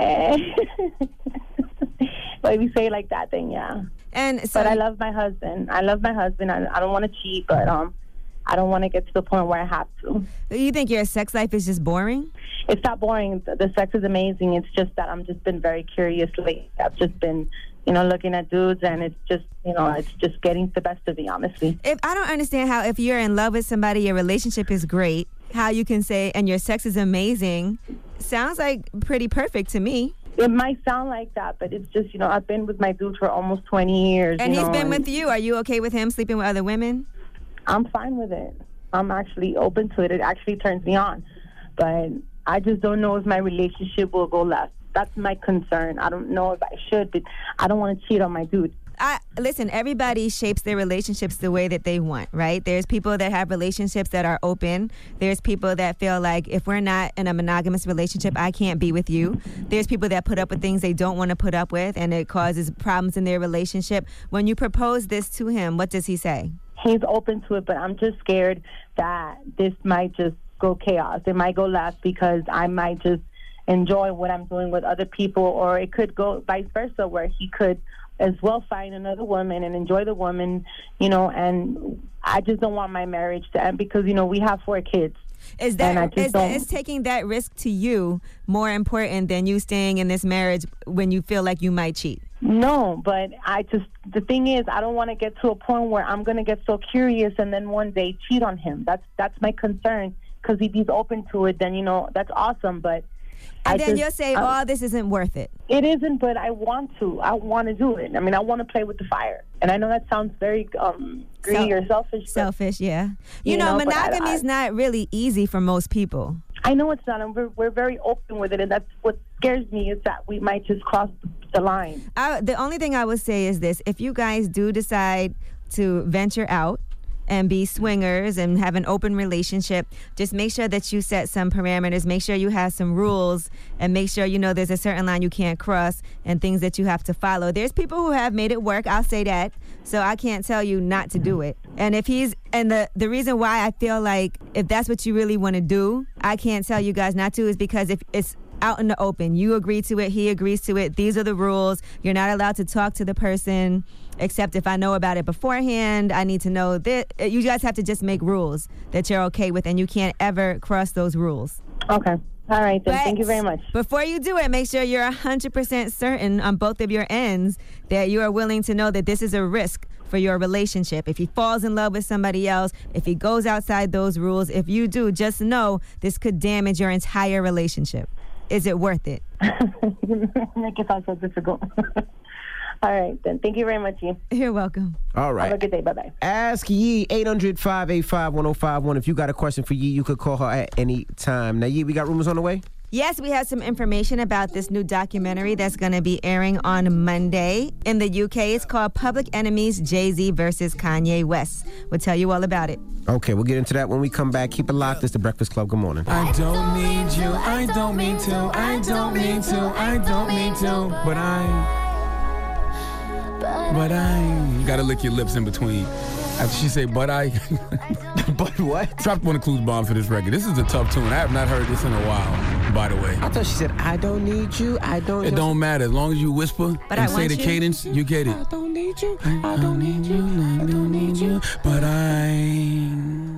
But if you say it like that, then yeah. And so, but I love my husband. I love my husband. I, I don't want to cheat, but um, I don't want to get to the point where I have to. You think your sex life is just boring? It's not boring. The, the sex is amazing. It's just that I'm just been very curious lately. I've just been, you know, looking at dudes, and it's just, you know, it's just getting the best of me, honestly. If I don't understand how, if you're in love with somebody, your relationship is great, how you can say, and your sex is amazing, sounds like pretty perfect to me. It might sound like that, but it's just, you know, I've been with my dude for almost twenty years. And you he's know, been and with you. Are you okay with him sleeping with other women? I'm fine with it. I'm actually open to it. It actually turns me on. But I just don't know if my relationship will go left. That's my concern. I don't know if I should, but I don't want to cheat on my dude. I, listen, everybody shapes their relationships the way that they want, right? There's people that have relationships that are open. There's people that feel like if we're not in a monogamous relationship, I can't be with you. There's people that put up with things they don't want to put up with, and it causes problems in their relationship. When you propose this to him, what does he say? He's open to it, but I'm just scared that this might just go chaos. It might go left because I might just enjoy what I'm doing with other people, or it could go vice versa, where he could as well find another woman and enjoy the woman, you know, and I just don't want my marriage to end because, you know, we have four kids. Is that is, is taking that risk to you more important than you staying in this marriage when you feel like you might cheat? No, but I just, the thing is, I don't want to get to a point where I'm going to get so curious and then one day cheat on him. That's that's my concern, because if he's open to it, then, you know, that's awesome, but And I then just, you'll say, um, oh, this isn't worth it. It isn't, but I want to. I want to do it. I mean, I want to play with the fire. And I know that sounds very um, greedy Sel- or selfish. Selfish, yeah. You, You know, know, but I- monogamy is not really easy for most people. I know it's not, and we're, we're very open with it, and that's what scares me, is that we might just cross the line. I, the only thing I would say is this. If you guys do decide to venture out and be swingers and have an open relationship, just make sure that you set some parameters. Make sure you have some rules, and make sure you know there's a certain line you can't cross and things that you have to follow. There's people who have made it work, I'll say that, so I can't tell you not to do it. And if he's, and the, the reason why I feel like if that's what you really want to do, I can't tell you guys not to, is because if it's out in the open, you agree to it, he agrees to it, these are the rules, you're not allowed to talk to the person except if I know about it beforehand. I need to know that. You guys have to just make rules that you're okay with, and you can't ever cross those rules. Okay. All right, then. But Thank you very much. Before you do it, make sure you're one hundred percent certain on both of your ends that you are willing to know that this is a risk for your relationship. If he falls in love with somebody else, if he goes outside those rules, if you do, just know this could damage your entire relationship. Is it worth it? Make it sound so difficult. All right, then. Thank you very much, Yee. You're welcome. All right. Have a good day. Bye-bye. Ask Yee, eight hundred, five eight five, one oh five one. If you got a question for Yee, you could call her at any time. Now, Yee, we got rumors on the way? Yes, we have some information about this new documentary that's going to be airing on Monday in the U K. It's called Public Enemies, Jay-Z versus Kanye West. We'll tell you all about it. Okay, we'll get into that when we come back. Keep it locked. It's the Breakfast Club. Good morning. I don't need you, I don't mean to, I don't mean to, I don't mean to, but I, but I. You gotta lick your lips in between. After she say, but I. But what? Dropped one of Clues bomb for this record. This is a tough tune. I have not heard this in a while, by the way. I thought she said, I don't need you, I don't. It just... don't matter. As long as you whisper but and I say the you. cadence, you get it. I don't need you, I don't need you, I don't need you, but I.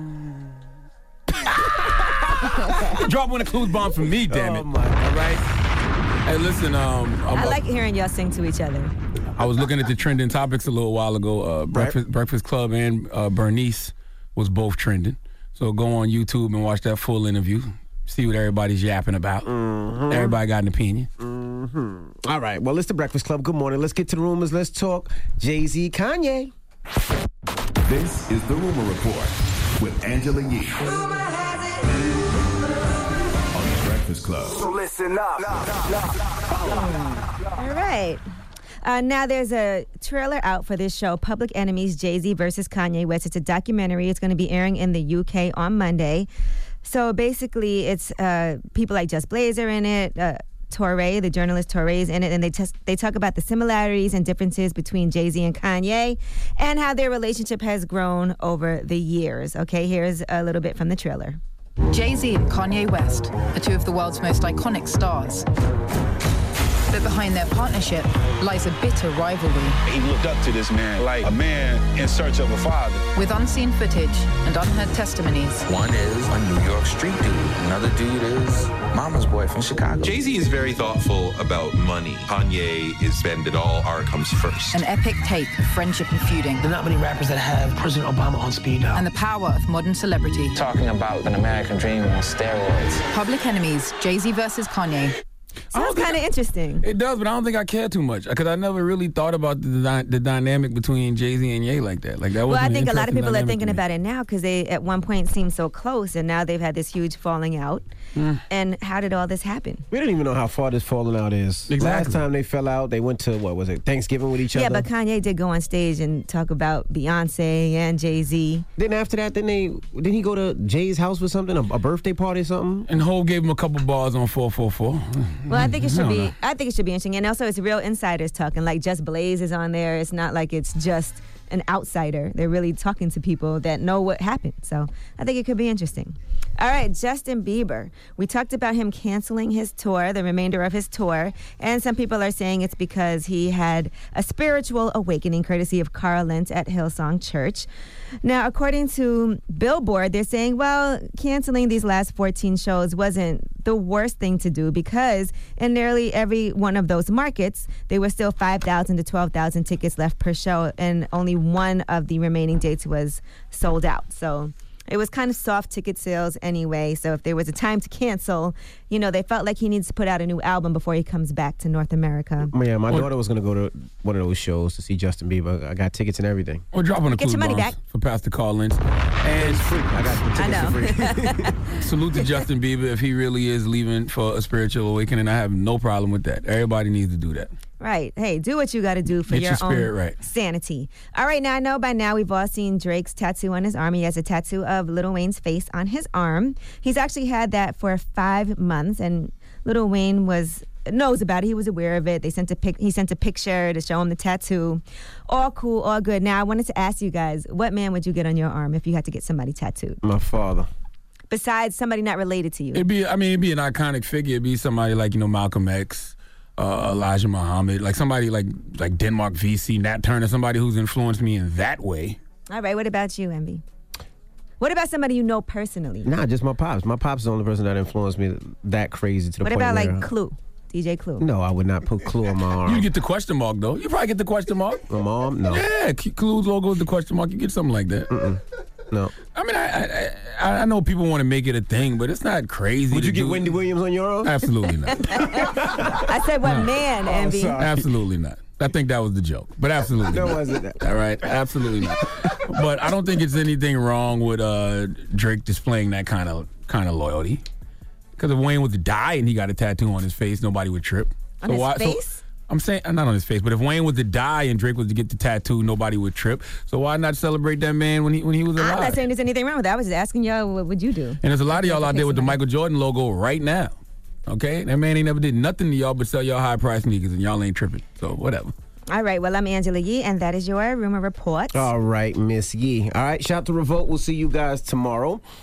Drop one of Clues bomb for me, damn it. Oh my. All right? Hey, listen, um... I like hearing y'all sing to each other. I was looking at the trending topics a little while ago. Uh, Breakfast, Breakfast Club and uh, Bernice was both trending. So go on YouTube and watch that full interview. See what everybody's yapping about. Mm-hmm. Everybody got an opinion. Mm-hmm. All right, well, it's the Breakfast Club. Good morning. Let's get to the rumors. Let's talk Jay-Z, Kanye. This is the Rumor Report with Angela Yee. On the Breakfast Club. So listen up. All right. Uh, now there's a trailer out for this show, Public Enemies, Jay-Z versus Kanye West. It's a documentary. It's going to be airing in the U K on Monday. So basically, it's uh, people like Just Blaze in it, uh, Torre, the journalist Torre is in it, and they test, they talk about the similarities and differences between Jay-Z and Kanye and how their relationship has grown over the years. Okay, here's a little bit from the trailer. Jay-Z and Kanye West are two of the world's most iconic stars. But behind their partnership lies a bitter rivalry. He looked up to this man like a man in search of a father. With unseen footage and unheard testimonies. One is a New York street dude. Another dude is mama's boy from Chicago. Jay-Z is very thoughtful about money. Kanye is spend it all, art comes first. An epic take of friendship and feuding. There are not many rappers that have President Obama on speed dial. And the power of modern celebrity. Talking about an American dream on steroids. Public Enemies, Jay-Z versus Kanye. Sounds kind of interesting. It does, but I don't think I care too much because I never really thought about the dy- the dynamic between Jay-Z and Ye like that. Like that. Well, I wasn't think an a lot of people are interesting thinking dynamic about it now because they at one point seemed so close, and now they've had this huge falling out. Mm. And how did all this happen? We don't even know how far this falling out is. Exactly. Last time they fell out, they went to, what was it, Thanksgiving with each yeah, other? but Kanye did go on stage and talk about Beyonce and Jay-Z. Then after that, then they didn't he go to Jay's house for something, a, a birthday party or something? And Hov gave him a couple bars on four four four. Well, I think it should I don't be. know. I think it should be interesting, and also it's real insiders talking. Like Just Blaze is on there. It's not like it's just an outsider. They're really talking to people that know what happened. So I think it could be interesting. All right, Justin Bieber. We talked about him canceling his tour, the remainder of his tour, and some people are saying it's because he had a spiritual awakening courtesy of Carl Lentz at Hillsong Church. Now, according to Billboard, they're saying, well, canceling these last fourteen shows wasn't the worst thing to do because in nearly every one of those markets, there were still five thousand to twelve thousand tickets left per show, and only one of the remaining dates was sold out. So it was kind of soft ticket sales anyway. So if there was a time to cancel, you know, they felt like he needs to put out a new album before he comes back to North America. Yeah, my daughter was going to go to one of those shows to see Justin Bieber. I got tickets and everything. We're dropping a Get your money back. for Pastor Carl Lentz. And it's free. I got the tickets I know. for free. Salute to Justin Bieber if he really is leaving for a spiritual awakening. I have no problem with that. Everybody needs to do that. Right. Hey, do what you got to do for Get your, your spirit own right. sanity. All right. Now, I know by now we've all seen Drake's tattoo on his arm. He has a tattoo of Lil Wayne's face on his arm. He's actually had that for five months, and Lil Wayne was knows about it. He was aware of it. They sent a pic. He sent a picture to show him the tattoo. All cool, all good. Now, I wanted to ask you guys, what man would you get on your arm if you had to get somebody tattooed? My father. Besides somebody not related to you. It'd be, I mean, it'd be an iconic figure. It'd be somebody like, you know, Malcolm X. Uh, Elijah Muhammad, like somebody like like Denmark V C, Nat Turner, somebody who's influenced me in that way. All right, what about you, Envy? What about somebody you know personally? Nah, just my pops. My pops is the only person that influenced me that crazy to the what point about where... like Clue? D J Clue? No, I would not put Clue on my arm. You get the question mark, though. You probably get the question mark. My mom? No. Yeah, Clue's logo is the question mark. You get something like that. Mm-mm. No. I mean, I I, I know people want to make it a thing, but it's not crazy. Would to you get do. Wendy Williams on your arm? Absolutely not. I said what man, Envy? sorry. Absolutely not. I think that was the joke, but absolutely No, not. wasn't that? All right, absolutely not. But I don't think it's anything wrong with uh, Drake displaying that kind of kind of loyalty. Because if Wayne was to die and he got a tattoo on his face, nobody would trip. On his face? I'm saying, not on his face, but if Wayne was to die and Drake was to get the tattoo, nobody would trip. So why not celebrate that man when he when he was alive? I'm not saying there's anything wrong with that. I was just asking y'all, what would you do? And there's a lot of y'all out there with the Michael Jordan logo right now. Okay? That man ain't never did nothing to y'all but sell y'all high-priced sneakers, and y'all ain't tripping. So whatever. All right, well, I'm Angela Yee, and that is your Rumor Report. All right, Miss Yee. All right, shout out to Revolt. We'll see you guys tomorrow.